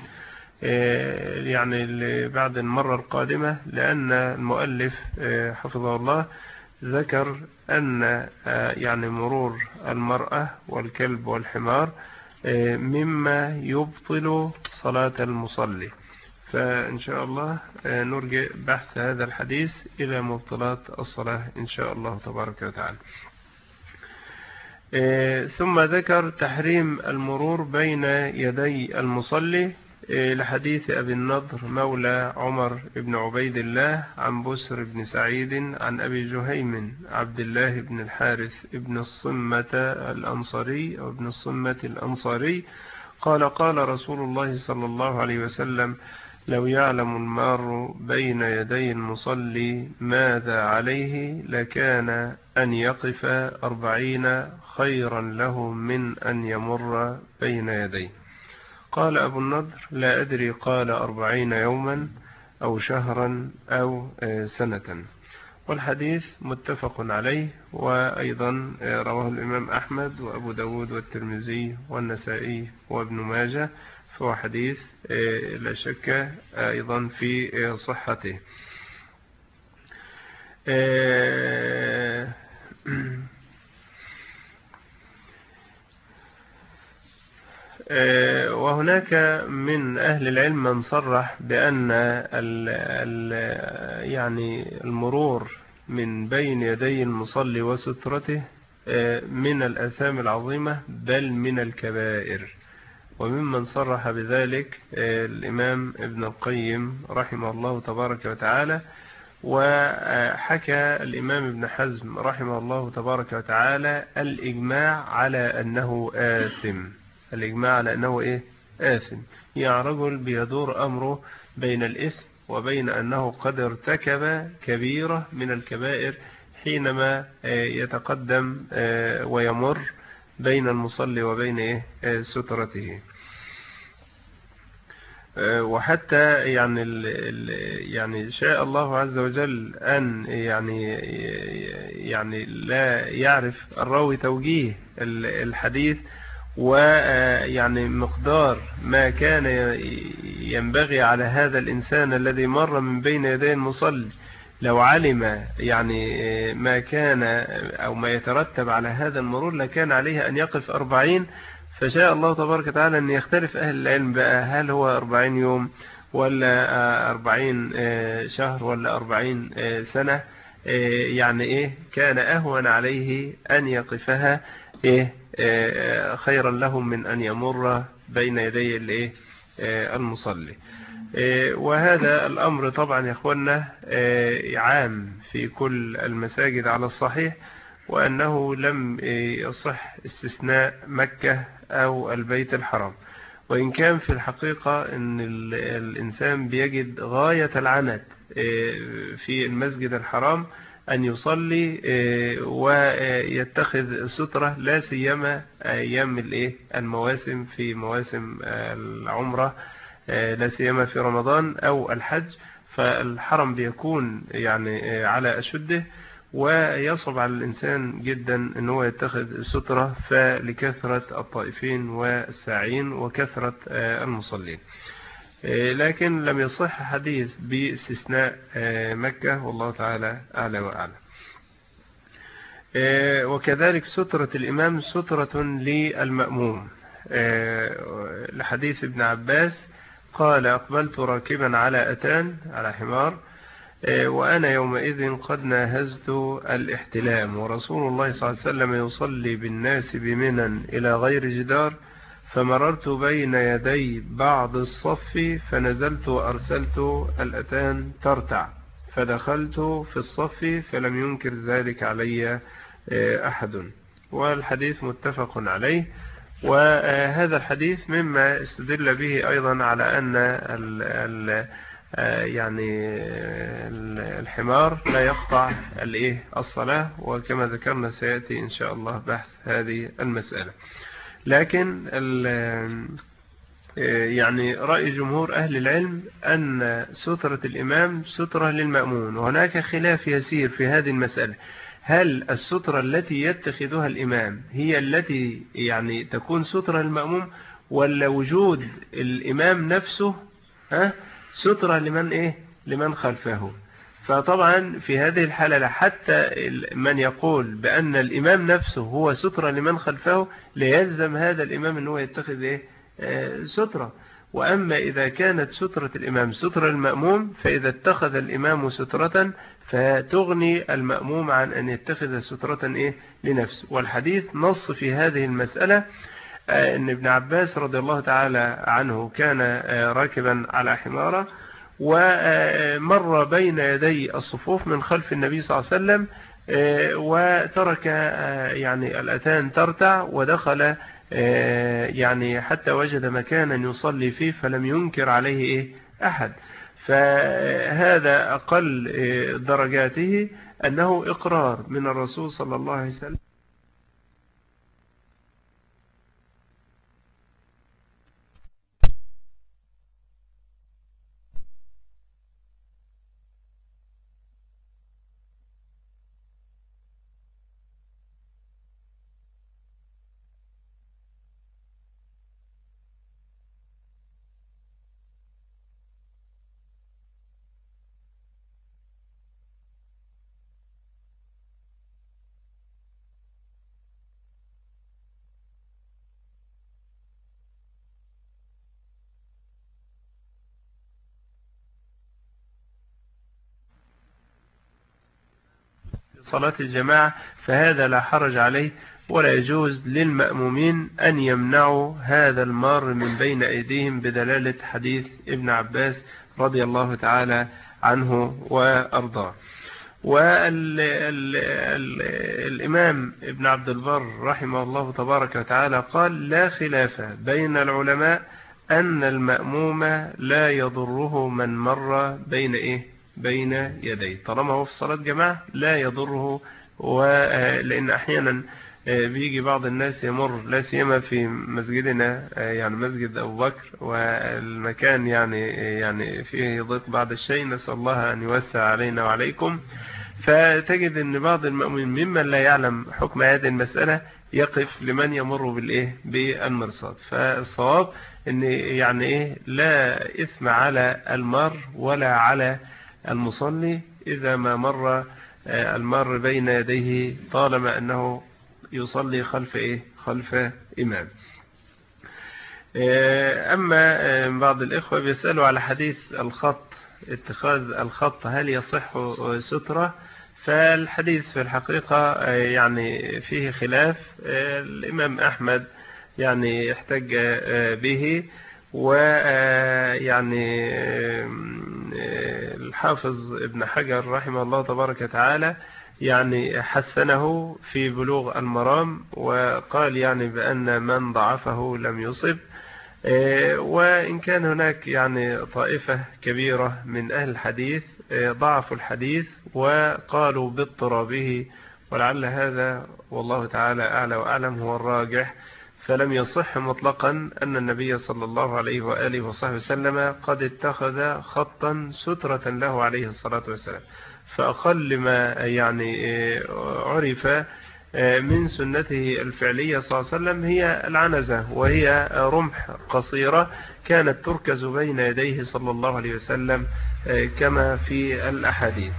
يعني بعد المرة القادمة، لأن المؤلف حفظه الله ذكر أن يعني مرور المرأة والكلب والحمار مما يبطل صلاة المصلي، فإن شاء الله نرجع بحث هذا الحديث إلى مبطلات الصلاة إن شاء الله تبارك وتعالى. ثم ذكر تحريم المرور بين يدي المصلي لحديث أبي النضر مولى عمر بن عبيد الله عن بسر بن سعيد عن أبي جهيم عبد الله بن الحارث بن الصمة الأنصاري أو ابن الصمة الأنصاري قال قال رسول الله صلى الله عليه وسلم لو يعلم المار بين يدي المصلي ماذا عليه لكان أن يقف 40 خيرا له من أن يمر بين يديه. قال أبو النضر لا أدري قال 40 يوما أو شهرا أو سنة. والحديث متفق عليه، وأيضا رواه الإمام أحمد وأبو داود والترمذي والنسائي وابن ماجه، فهو حديث لا شك أيضا في صحته. وهناك من أهل العلم من صرح بأن يعني المرور من بين يدي المصلي وسترته من الآثام العظيمة بل من الكبائر، وممن صرح بذلك الإمام ابن القيم رحمه الله تبارك وتعالى. وحكى الإمام ابن حزم رحمه الله تبارك وتعالى الإجماع على أنه آثم، الإجماع على أنه آثم، يعني رجل بيدور أمره بين الإثم وبين أنه قد ارتكب كبيرة من الكبائر حينما يتقدم ويمر بين المصلي وبين سترته. وحتى يعني شاء الله عز وجل أن يعني لا يعرف الراوي توجيه الحديث ويعني مقدار ما كان ينبغي على هذا الإنسان الذي مر من بين يدي المصلي، لو علم يعني ما كان أو ما يترتب على هذا المرور لكان عليه أن يقف 40. فشاء الله تبارك وتعالى أن يختلف أهل العلم بقى، هل هو 40 يوم ولا 40 شهر ولا 40 سنة، يعني كان أهون عليه أن يقفها خيرا له من أن يمر بين يدي المصلي. وهذا الأمر طبعا يا أخوانا عام في كل المساجد على الصحيح، وأنه لم يصح استثناء مكة أو البيت الحرام، وإن كان في الحقيقة أن الإنسان بيجد غاية العنت في المسجد الحرام أن يصلي ويتخذ سترة، لا سيما أيام المواسم في مواسم العمرة، لا سيما في رمضان أو الحج، فالحرم بيكون يعني على أشده، ويصعب على الإنسان جدا أنه يتخذ سترة فلكثرة الطائفين والساعين وكثرة المصلين. لكن لم يصح حديث باستثناء مكة، والله تعالى أعلى وأعلى. وكذلك سترة الإمام سترة للمأموم، لحديث ابن عباس قال أقبلت راكبا على أتان على حمار وأنا يومئذ قد ناهزت الاحتلام، ورسول الله صلى الله عليه وسلم يصلي بالناس بمنى إلى غير جدار، فمررت بين يدي بعض الصف فنزلت وأرسلت الأتان ترتع، فدخلت في الصف فلم ينكر ذلك علي أحد. والحديث متفق عليه. وهذا الحديث مما استدل به أيضا على أن يعني الحمار لا يقطع الصلاة، وكما ذكرنا سيأتي إن شاء الله بحث هذه المسألة. لكن يعني رأي جمهور أهل العلم أن سترة الإمام سترة للمأمون، وهناك خلاف يسير في هذه المسألة. هل السترة التي يتخذها الإمام هي التي يعني تكون سترة للمأموم، ولا وجود الإمام نفسه سترة لمن خلفه؟ فطبعا في هذه الحالة حتى من يقول بأن الإمام نفسه هو سترة لمن خلفه ليلزم هذا الإمام أنه يتخذ سترة. وأما إذا كانت سترة الإمام سترة المأموم، فإذا اتخذ الإمام سترة فتغني المأموم عن أن يتخذ سترة لنفسه. والحديث نص في هذه المسألة أن ابن عباس رضي الله تعالى عنه كان راكبا على حمارة، ومر بين يدي الصفوف من خلف النبي صلى الله عليه وسلم، وترك يعني الأتان ترتع، ودخل يعني حتى وجد مكانا يصلي فيه فلم ينكر عليه أحد. فهذا أقل درجاته أنه إقرار من الرسول صلى الله عليه وسلم صلاة الجماعة، فهذا لا حرج عليه، ولا يجوز للمأمومين أن يمنعوا هذا المار من بين أيديهم بدلالة حديث ابن عباس رضي الله تعالى عنه وأرضاه. والإمام ابن عبد البر رحمه الله تبارك وتعالى قال: لا خلاف بين العلماء أن المأموم لا يضره من مر بين يديه، طالما هو في صلاة جماعة لا يضره. ولأن أحيانا بيجي بعض الناس يمر، لا سيما في مسجدنا يعني مسجد أبو بكر، والمكان يعني فيه ضيق بعض الشيء، نسأل الله أن يوسع علينا وعليكم. فتجد أن بعض المؤمنين ممن لا يعلم حكم هذه المسألة يقف لمن يمر بالمرصاد. فالصواب أن يعني لا إثم على المار ولا على المصلي إذا ما مر المار بين يديه، طالما أنه يصلي خلف إمام. أما بعض الإخوة بيسألوا على حديث الخط، اتخاذ الخط هل يصح سترة؟ فالحديث في الحقيقة يعني فيه خلاف. الإمام أحمد يعني احتج به، ويعني الحافظ ابن حجر رحمه الله تبارك وتعالى يعني حسنه في بلوغ المرام، وقال يعني بأن من ضعفه لم يصب. وإن كان هناك يعني طائفة كبيرة من أهل الحديث ضعفوا الحديث وقالوا باضطرابه، ولعل هذا والله تعالى أعلى وأعلم هو الراجح. فلم يصح مطلقا أن النبي صلى الله عليه وآله وصحبه وسلم قد اتخذ خطا سترة له عليه الصلاة والسلام. فأقل ما يعني عرف من سنته الفعلية صلى الله عليه وسلم هي العنزة، وهي رمح قصيرة كانت تركز بين يديه صلى الله عليه وسلم كما في الأحاديث.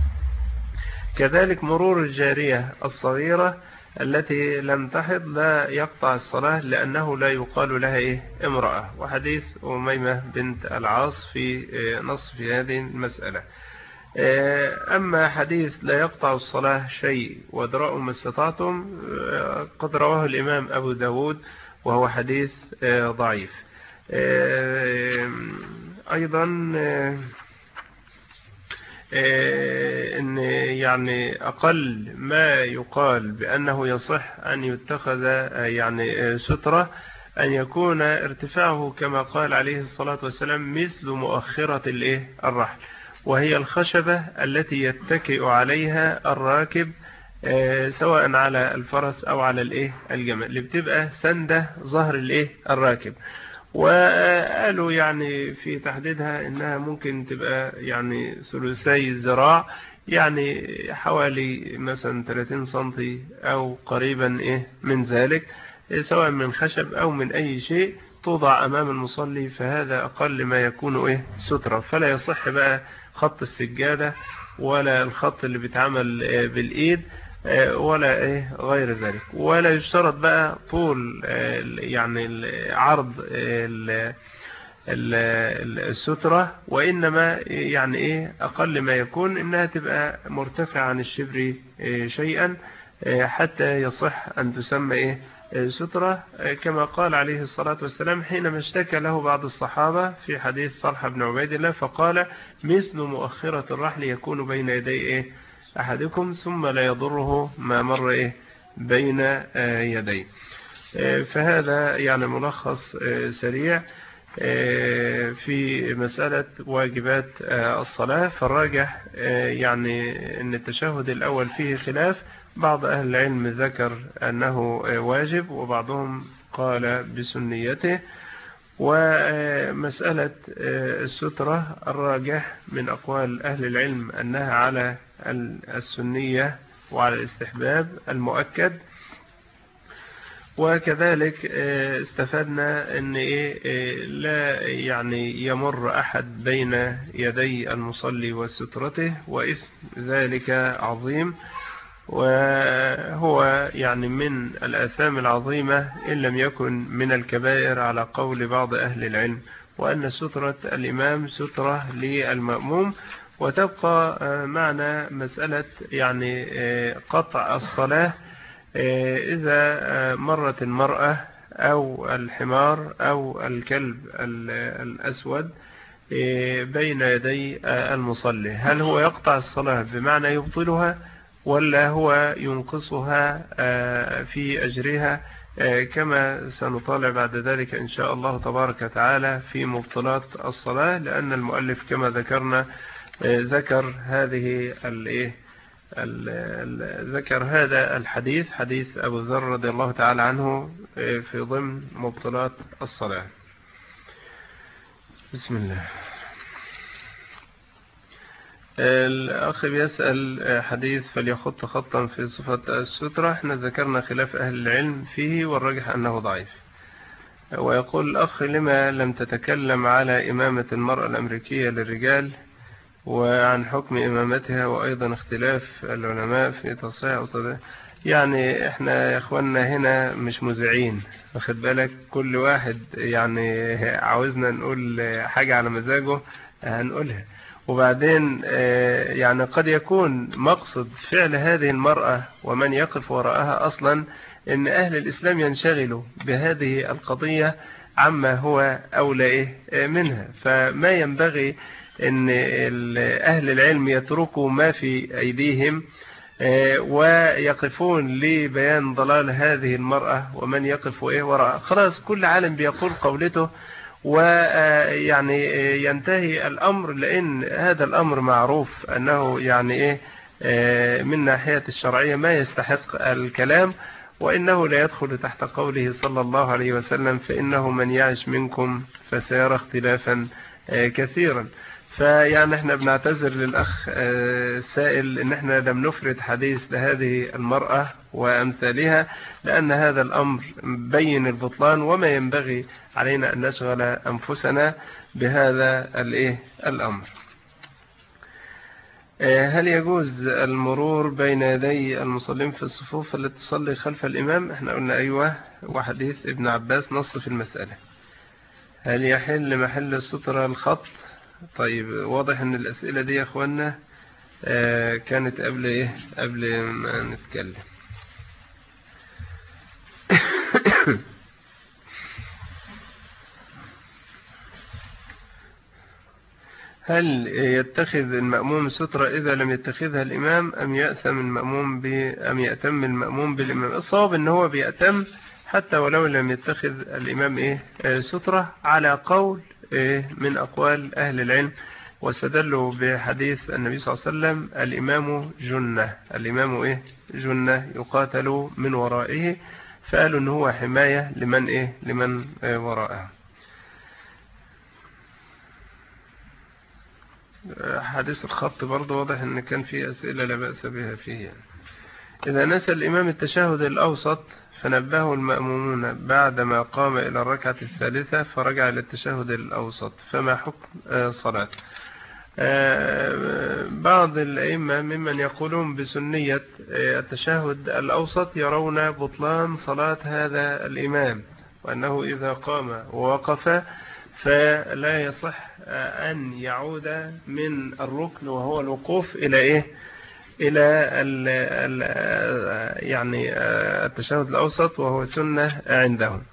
كذلك مرور الجارية الصغيرة التي لم تحض لا يقطع الصلاة، لأنه لا يقال لها امرأة، وحديث أميمة بنت العاص في نص في هذه المسألة. أما حديث لا يقطع الصلاة شيء وادرأوا ما استطعتم قد رواه الإمام أبو داود وهو حديث ضعيف. أيضا إن يعني أقل ما يقال بأنه يصح أن يتخذ يعني سترة أن يكون ارتفاعه كما قال عليه الصلاة والسلام مثل مؤخرة الرحل، وهي الخشبة التي يتكئ عليها الراكب سواء على الفرس أو على الجمل، اللي بتبقى سندة ظهر الراكب. وقالوا يعني في تحديدها إنها ممكن تبقى يعني ثلثي الذراع، يعني حوالي مثلا 30 سنتي أو قريبا من ذلك، سواء من خشب أو من أي شيء توضع أمام المصلي، فهذا أقل ما يكون سترة. فلا يصح بقى خط السجادة ولا الخط اللي بيتعمل بالإيد ولا غير ذلك، ولا يشترط بقى طول يعني عرض السترة، وإنما يعني أقل ما يكون إنها تبقى مرتفعة عن الشبر شيئا حتى يصح أن تسمى سترة، كما قال عليه الصلاة والسلام حينما اشتكى له بعض الصحابة في حديث طلحة بن عبيد الله فقال مثل مؤخرة الرحل يكون بين يدي أحدكم ثم لا يضره ما مر بين يديه. فهذا يعني ملخص سريع في مسألة واجبات الصلاة. فالراجح يعني أن التشهد الأول فيه خلاف، بعض أهل العلم ذكر أنه واجب وبعضهم قال بسنيته. ومسألة السترة الراجح من أقوال أهل العلم أنها على السنية وعلى الاستحباب المؤكد. وكذلك استفدنا أن لا يعني يمر أحد بين يدي المصلي وسترته وإثم ذلك عظيم، وهو يعني من الآثام العظيمة إن لم يكن من الكبائر على قول بعض أهل العلم، وأن سترة الإمام سترة للمأموم. وتبقى معنا مسألة يعني قطع الصلاة إذا مرت المرأة أو الحمار أو الكلب الأسود بين يدي المصلي، هل هو يقطع الصلاة بمعنى يبطلها ولا هو ينقصها في أجرها، كما سنطالع بعد ذلك إن شاء الله تبارك وتعالى في مبطلات الصلاة، لأن المؤلف كما ذكرنا ذكر ذكر هذا الحديث، حديث أبو ذر رضي الله تعالى عنه في ضمن مبطلات الصلاة. بسم الله. الأخ بيسأل حديث فليخط خطا في صفة السترة، احنا ذكرنا خلاف أهل العلم فيه والراجح أنه ضعيف. ويقول الأخ لما لم تتكلم على إمامة المرأة الأمريكية للرجال وعن حكم إمامتها، وأيضا اختلاف العلماء في تصحيح أو تضعيف. يعني احنا يا اخوانا هنا مش مذيعين، واخد بالك، كل واحد يعني عاوزنا نقول حاجة على مزاجه هنقولها. وبعدين يعني قد يكون مقصد فعل هذه المرأة ومن يقف وراءها أصلا إن أهل الإسلام ينشغلوا بهذه القضية عما هو أولى منها، فما ينبغي أن أهل العلم يتركوا ما في أيديهم ويقفون لبيان ضلال هذه المرأة ومن يقف وراء. خلاص كل عالم بيقول قولته ويعني ينتهي الأمر، لأن هذا الأمر معروف أنه يعني من ناحية الشرعية ما يستحق الكلام، وإنه لا يدخل تحت قوله صلى الله عليه وسلم فإنه من يعش منكم فسيرى اختلافا كثيرا. فيعني احنا بنعتذر للأخ السائل ان احنا لم نفرد حديث لهذه المرأة وأمثالها، لأن هذا الأمر بين البطلان، وما ينبغي علينا أن نشغل أنفسنا بهذا الأمر. هل يجوز المرور بين يدي المصلين في الصفوف التي تصلي خلف الإمام؟ احنا قلنا أيوة، وحديث ابن عباس نص في المسألة. هل يحل محل السترة الخط؟ طيب واضح ان الأسئلة دي يا أخوانا كانت قبل إيه، قبل ما نتكلم. هل يتخذ المأموم سترة إذا لم يتخذها الإمام أم يأتم المأموم بالإمام؟ الصواب إن هو بيأتم حتى ولو لم يتخذ الإمام سترة، على قول من أقوال أهل العلم، واستدلوا بحديث النبي صلى الله عليه وسلم: الإمام جنة، الإمام جنة يقاتل من ورائه، فقالوا إن هو حماية لمن وراءه. حديث الخط برضه واضح ان كان فيه أسئلة لا بأس بها فيه يعني. إذا نسى الإمام التشهد الأوسط فنبهه المأمومون بعدما قام إلى الركعة الثالثة فرجع إلى التشهد الأوسط، فما حكم صلاة؟ بعض الأئمة ممن يقولون بسنية التشهد الأوسط يرون بطلان صلاة هذا الإمام، وأنه إذا قام ووقف فلا يصح أن يعود من الركن وهو الوقوف إلى يعني التشهد الأوسط، وهو سنة عندهم.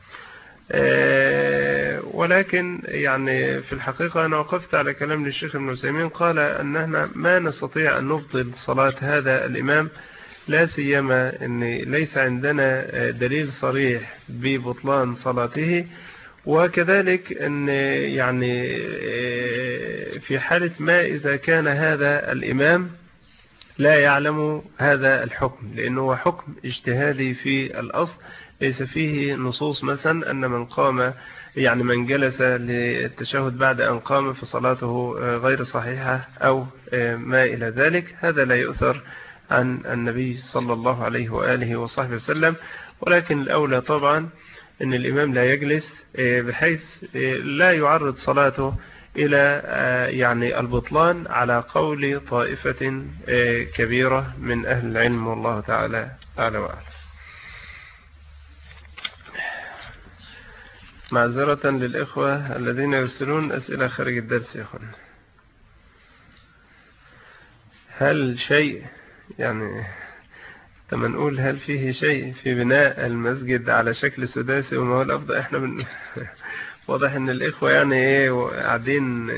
ولكن يعني في الحقيقة أنا وقفت على كلام للشيخ ابن عثيمين، قال أننا ما نستطيع أن نبطل صلاة هذا الإمام، لا سيما أن ليس عندنا دليل صريح ببطلان صلاته، وكذلك أن يعني في حالة ما إذا كان هذا الإمام لا يعلم هذا الحكم، لأنه حكم اجتهادي في الأصل، ليس فيه نصوص مثلا أن من قام يعني من جلس للتشهد بعد أن قام فصلاته غير صحيحة أو ما إلى ذلك. هذا لا يؤثر عن النبي صلى الله عليه وآله وصحبه وسلم، ولكن الأولى طبعا أن الإمام لا يجلس بحيث لا يعرض صلاته إلى يعني البطلان، على قول طائفة كبيرة من أهل العلم، والله تعالى أعلى وأعلم. معذرة للإخوة الذين يرسلون أسئلة خارج الدرس يا أخوان. هل شيء يعني لما نقول هل فيه شيء في بناء المسجد على شكل سداسي وما هو الأفضل؟ احنا واضح ان الإخوة يعني قاعدين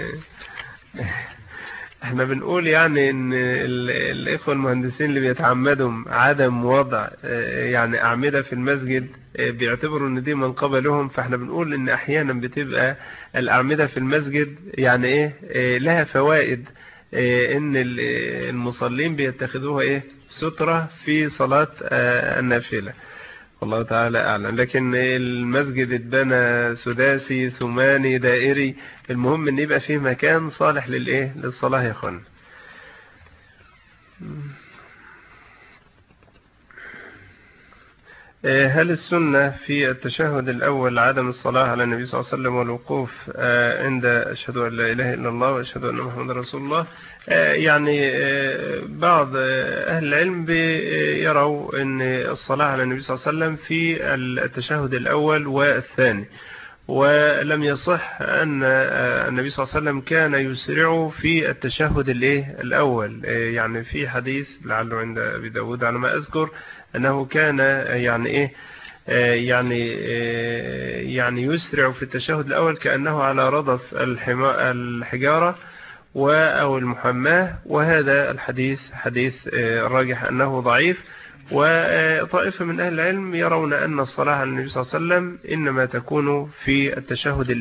احنا بنقول يعني ان الإخوة المهندسين اللي بيتعمدوا عدم وضع يعني أعمدة في المسجد بيعتبروا ان دي منقبة لهم، فاحنا بنقول ان احيانا بتبقى الأعمدة في المسجد يعني لها فوائد، ان المصلين بيتخذوها سترة في صلاة النافلة، والله تعالى أعلم. لكن المسجد اتبنى سداسي ثماني دائري، المهم ان يبقى فيه مكان صالح للصلاة يا اخوان. هل السنة في التشهد الأول عدم الصلاة على النبي صلى الله عليه وسلم والوقوف عند أشهد أن لا إله إلا الله وأشهد أن محمد رسول الله؟ يعني بعض أهل العلم يروا أن الصلاة على النبي صلى الله عليه وسلم في التشهد الأول والثاني، ولم يصح أن النبي صلى الله عليه وسلم كان يسرع في التشهد الأول. يعني في حديث لعله عند أبي داود على ما أذكر أنه كان يعني يسرع في التشهد الأول كأنه على رضف الحجارة أو المحماة، وهذا الحديث حديث راجح أنه ضعيف. وطائفة من أهل العلم يرون أن الصلاة على النبي صلى الله عليه وسلم إنما تكون في التشهد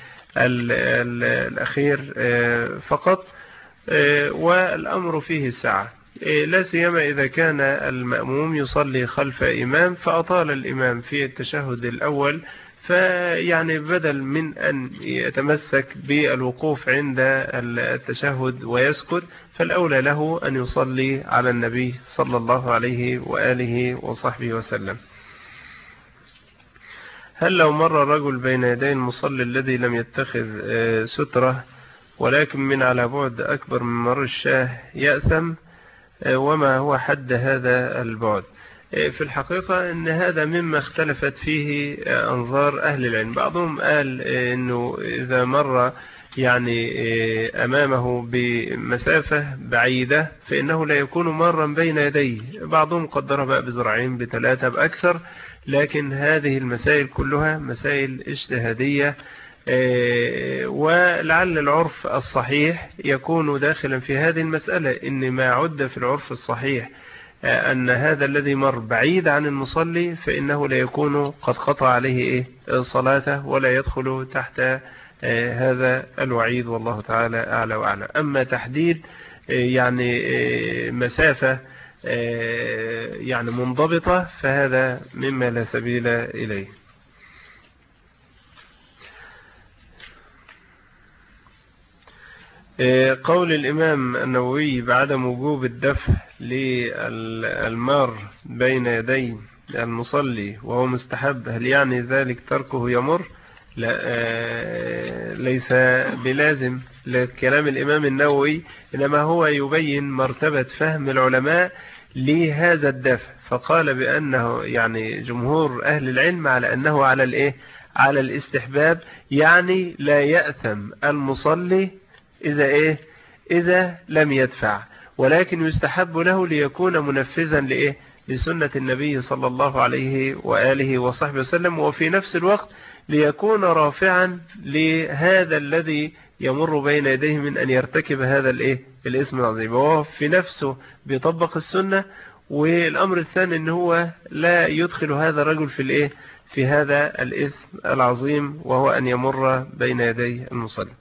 الأخير فقط، والأمر فيه السعة، لا سيما إذا كان المأموم يصلي خلف إمام فأطال الإمام في التشهد الأول، فيعني بدل من أن يتمسك بالوقوف عند التشهد ويسكت، فالأولى له أن يصلي على النبي صلى الله عليه وآله وصحبه وسلم. هل لو مر الرجل بين يدي المصلي الذي لم يتخذ سترة ولكن من على بعد أكبر من مر الشاه يأثم؟ وما هو حد هذا البعد؟ في الحقيقة أن هذا مما اختلفت فيه أنظار أهل العلم. بعضهم قال أنه إذا مر يعني أمامه بمسافة بعيدة فإنه لا يكون مرا بين يديه. بعضهم قدرها بقى بذراعين بثلاثة بأكثر، لكن هذه المسائل كلها مسائل اجتهادية، ولعل العرف الصحيح يكون داخلا في هذه المسألة، إن ما عد في العرف الصحيح أن هذا الذي مر بعيد عن المصلي فإنه لا يكون قد قطع عليه صلاته ولا يدخل تحت هذا الوعيد، والله تعالى أعلى وأعلى. أما تحديد يعني مسافة يعني منضبطة فهذا مما لا سبيل إليه. قول الإمام النووي بعدم وجوب الدفع للمار بين يدي المصلي وهو مستحب، هل يعني ذلك تركه يمر؟ لا، ليس بلازم لكلام الإمام النووي، إنما هو يبين مرتبة فهم العلماء لهذا الدفع، فقال بأنه يعني جمهور أهل العلم على أنه على الاستحباب، يعني لا يأثم المصلي إذا لم يدفع، ولكن يستحب له ليكون منفذا لسنة النبي صلى الله عليه وآله وصحبه وسلم، وفي نفس الوقت ليكون رافعا لهذا الذي يمر بين يديه من أن يرتكب هذا الاسم العظيم، وهو في نفسه بيطبق السنة. والأمر الثاني أنه هو لا يدخل هذا الرجل في هذا الإثم العظيم، وهو أن يمر بين يدي المصلي.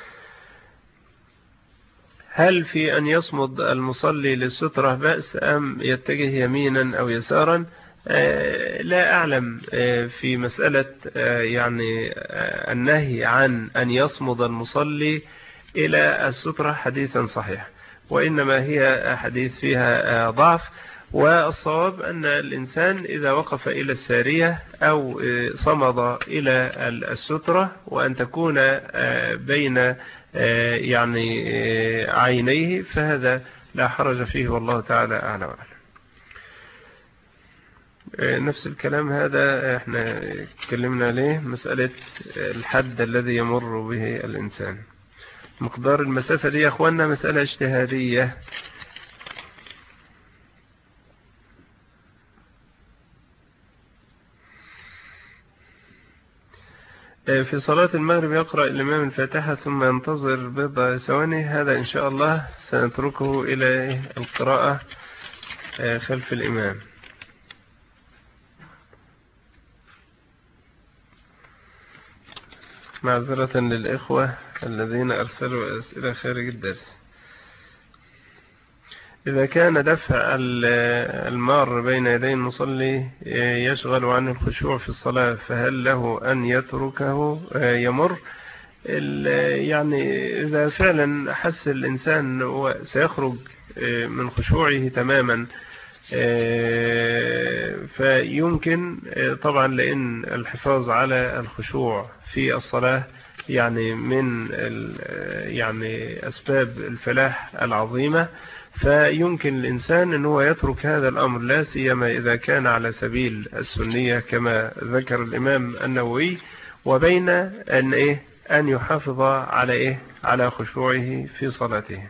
هل في أن يصمد المصلي للسترة بأس أم يتجه يمينا أو يسارا؟ لا أعلم في مسألة يعني النهي عن أن يصمد المصلي إلى السترة حديثا صحيح، وإنما هي حديث فيها ضعف. والصواب أن الإنسان إذا وقف إلى السارية أو صمد إلى السترة وأن تكون بين يعني عينيه فهذا لا حرج فيه، والله تعالى أعلى وأعلم. نفس الكلام هذا احنا اتكلمنا عليه، مسألة الحد الذي يمر به الإنسان. مقدار المسافة دي يا أخوانا مسألة اجتهادية. في صلاة المغرب يقرأ الإمام الفاتحة ثم ينتظر بضع ثواني، هذا إن شاء الله سنتركه إلى القراءة خلف الإمام. معذرة للإخوة الذين أرسلوا أسئلة خارج الدرس. إذا كان دفع المار بين يدي المصلي يشغل عنه الخشوع في الصلاة فهل له أن يتركه يمر؟ يعني إذا فعلا حس الإنسان سيخرج من خشوعه تماما فيمكن طبعا، لأن الحفاظ على الخشوع في الصلاة يعني من يعني أسباب الفلاح العظيمة، فيمكن الإنسان أنه يترك هذا الأمر، لا سيما إذا كان على سبيل السنية كما ذكر الإمام النووي، وبين أن يحافظ على خشوعه في صلاته.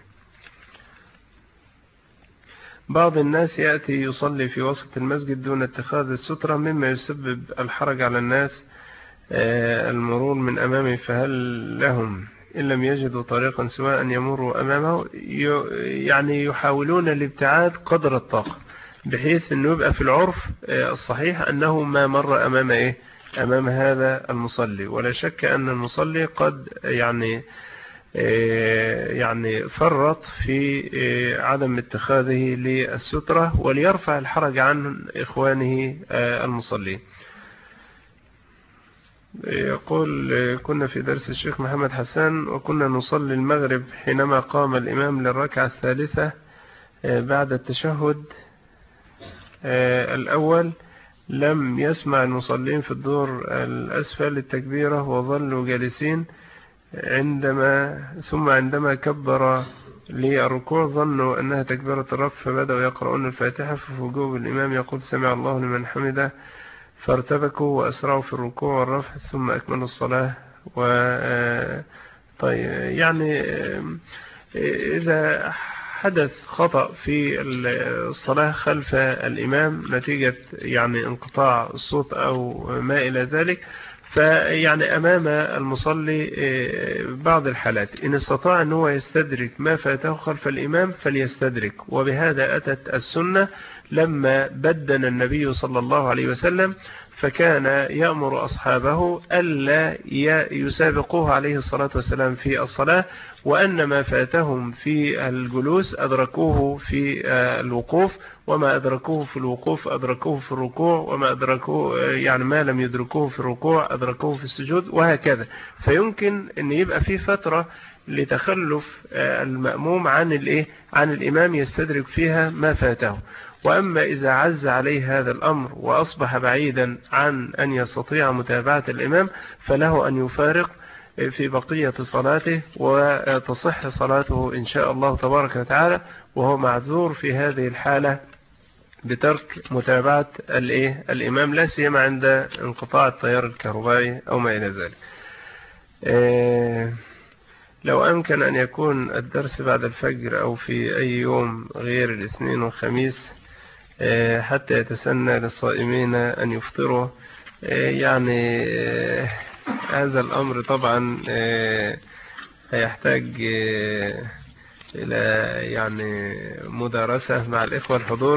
بعض الناس يأتي يصلي في وسط المسجد دون اتخاذ السترة مما يسبب الحرج على الناس المرور من أمامه، فهل لهم إن لم يجدوا طريقا سواء أن يمروا أمامه؟ يعني يحاولون الابتعاد قدر الطاقة، بحيث أنه يبقى في العرف الصحيح أنه ما مر أمام هذا المصلي. ولا شك أن المصلي قد يعني فرط في عدم اتخاذه للسترة، وليرفع الحرج عن إخوانه المصلين. يقول كنا في درس الشيخ محمد حسان وكنا نصلي المغرب، حينما قام الإمام للركعة الثالثة بعد التشهد الأول لم يسمع المصلين في الدور الأسفل التكبيرة وظلوا جالسين، ثم عندما كبر للركوع ظنوا أنها تكبيرة الرفع فبدأوا يقرؤون الفاتحة، ففوجئوا بالإمام يقول سمع الله لمن حمده فارتبكوا وأسرعوا في الركوع والرفع ثم أكملوا الصلاة. طيب يعني إذا حدث خطأ في الصلاة خلف الإمام نتيجة يعني انقطاع الصوت أو ما إلى ذلك، فيعني أمام المصلي بعض الحالات إن استطاع أن هو يستدرك ما فاته خلف الإمام فليستدرك. وبهذا أتت السنة لما بدن النبي صلى الله عليه وسلم، فكان يأمر أصحابه ألا يسابقوه عليه الصلاة والسلام في الصلاة، وأن ما فاتهم في الجلوس أدركوه في الوقوف، وما أدركوه في الوقوف أدركوه في الركوع، وما أدركوه يعني ما لم يدركوه في الركوع أدركوه في السجود، وهكذا. فيمكن أن يبقى في فترة لتخلف المأموم عن الإمام يستدرك فيها ما فاته. وأما إذا عز عليه هذا الأمر وأصبح بعيدا عن أن يستطيع متابعة الإمام فله أن يفارق في بقية صلاته وتصح صلاته إن شاء الله تبارك وتعالى، وهو معذور في هذه الحالة بترك متابعة الإمام، لا سيما عند انقطاع التيار الكهربائي أو ما إلى ذلك. لو أمكن أن يكون الدرس بعد الفجر أو في أي يوم غير الاثنين والخميس حتى يتسنى للصائمين أن يفطروا، يعني هذا الأمر طبعا يحتاج إلى يعني مدارسة مع الإخوة الحضور.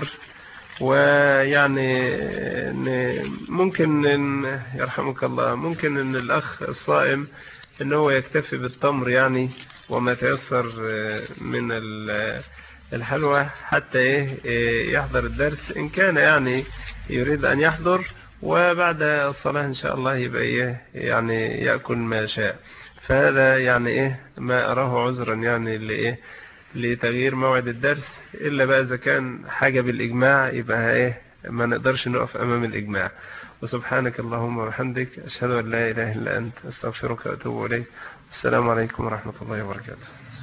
ويعني ممكن يرحمك الله ممكن أن الأخ الصائم أنه يكتفي بالتمر يعني وما تيسر من الحلوى حتى يحضر الدرس إن كان يعني يريد أن يحضر، وبعد الصلاة إن شاء الله يبقى يعني يأكل ما شاء. فهذا يعني ما أراه عذرا يعني لتغيير موعد الدرس، إلا بقى إذا كان حاجة بالإجماع يبقى ما نقدرش نقف أمام الإجماع. وسبحانك اللهم وبحمدك أشهد أن لا إله إلا أنت أستغفرك وأتوب إليك. السلام عليكم ورحمة الله وبركاته.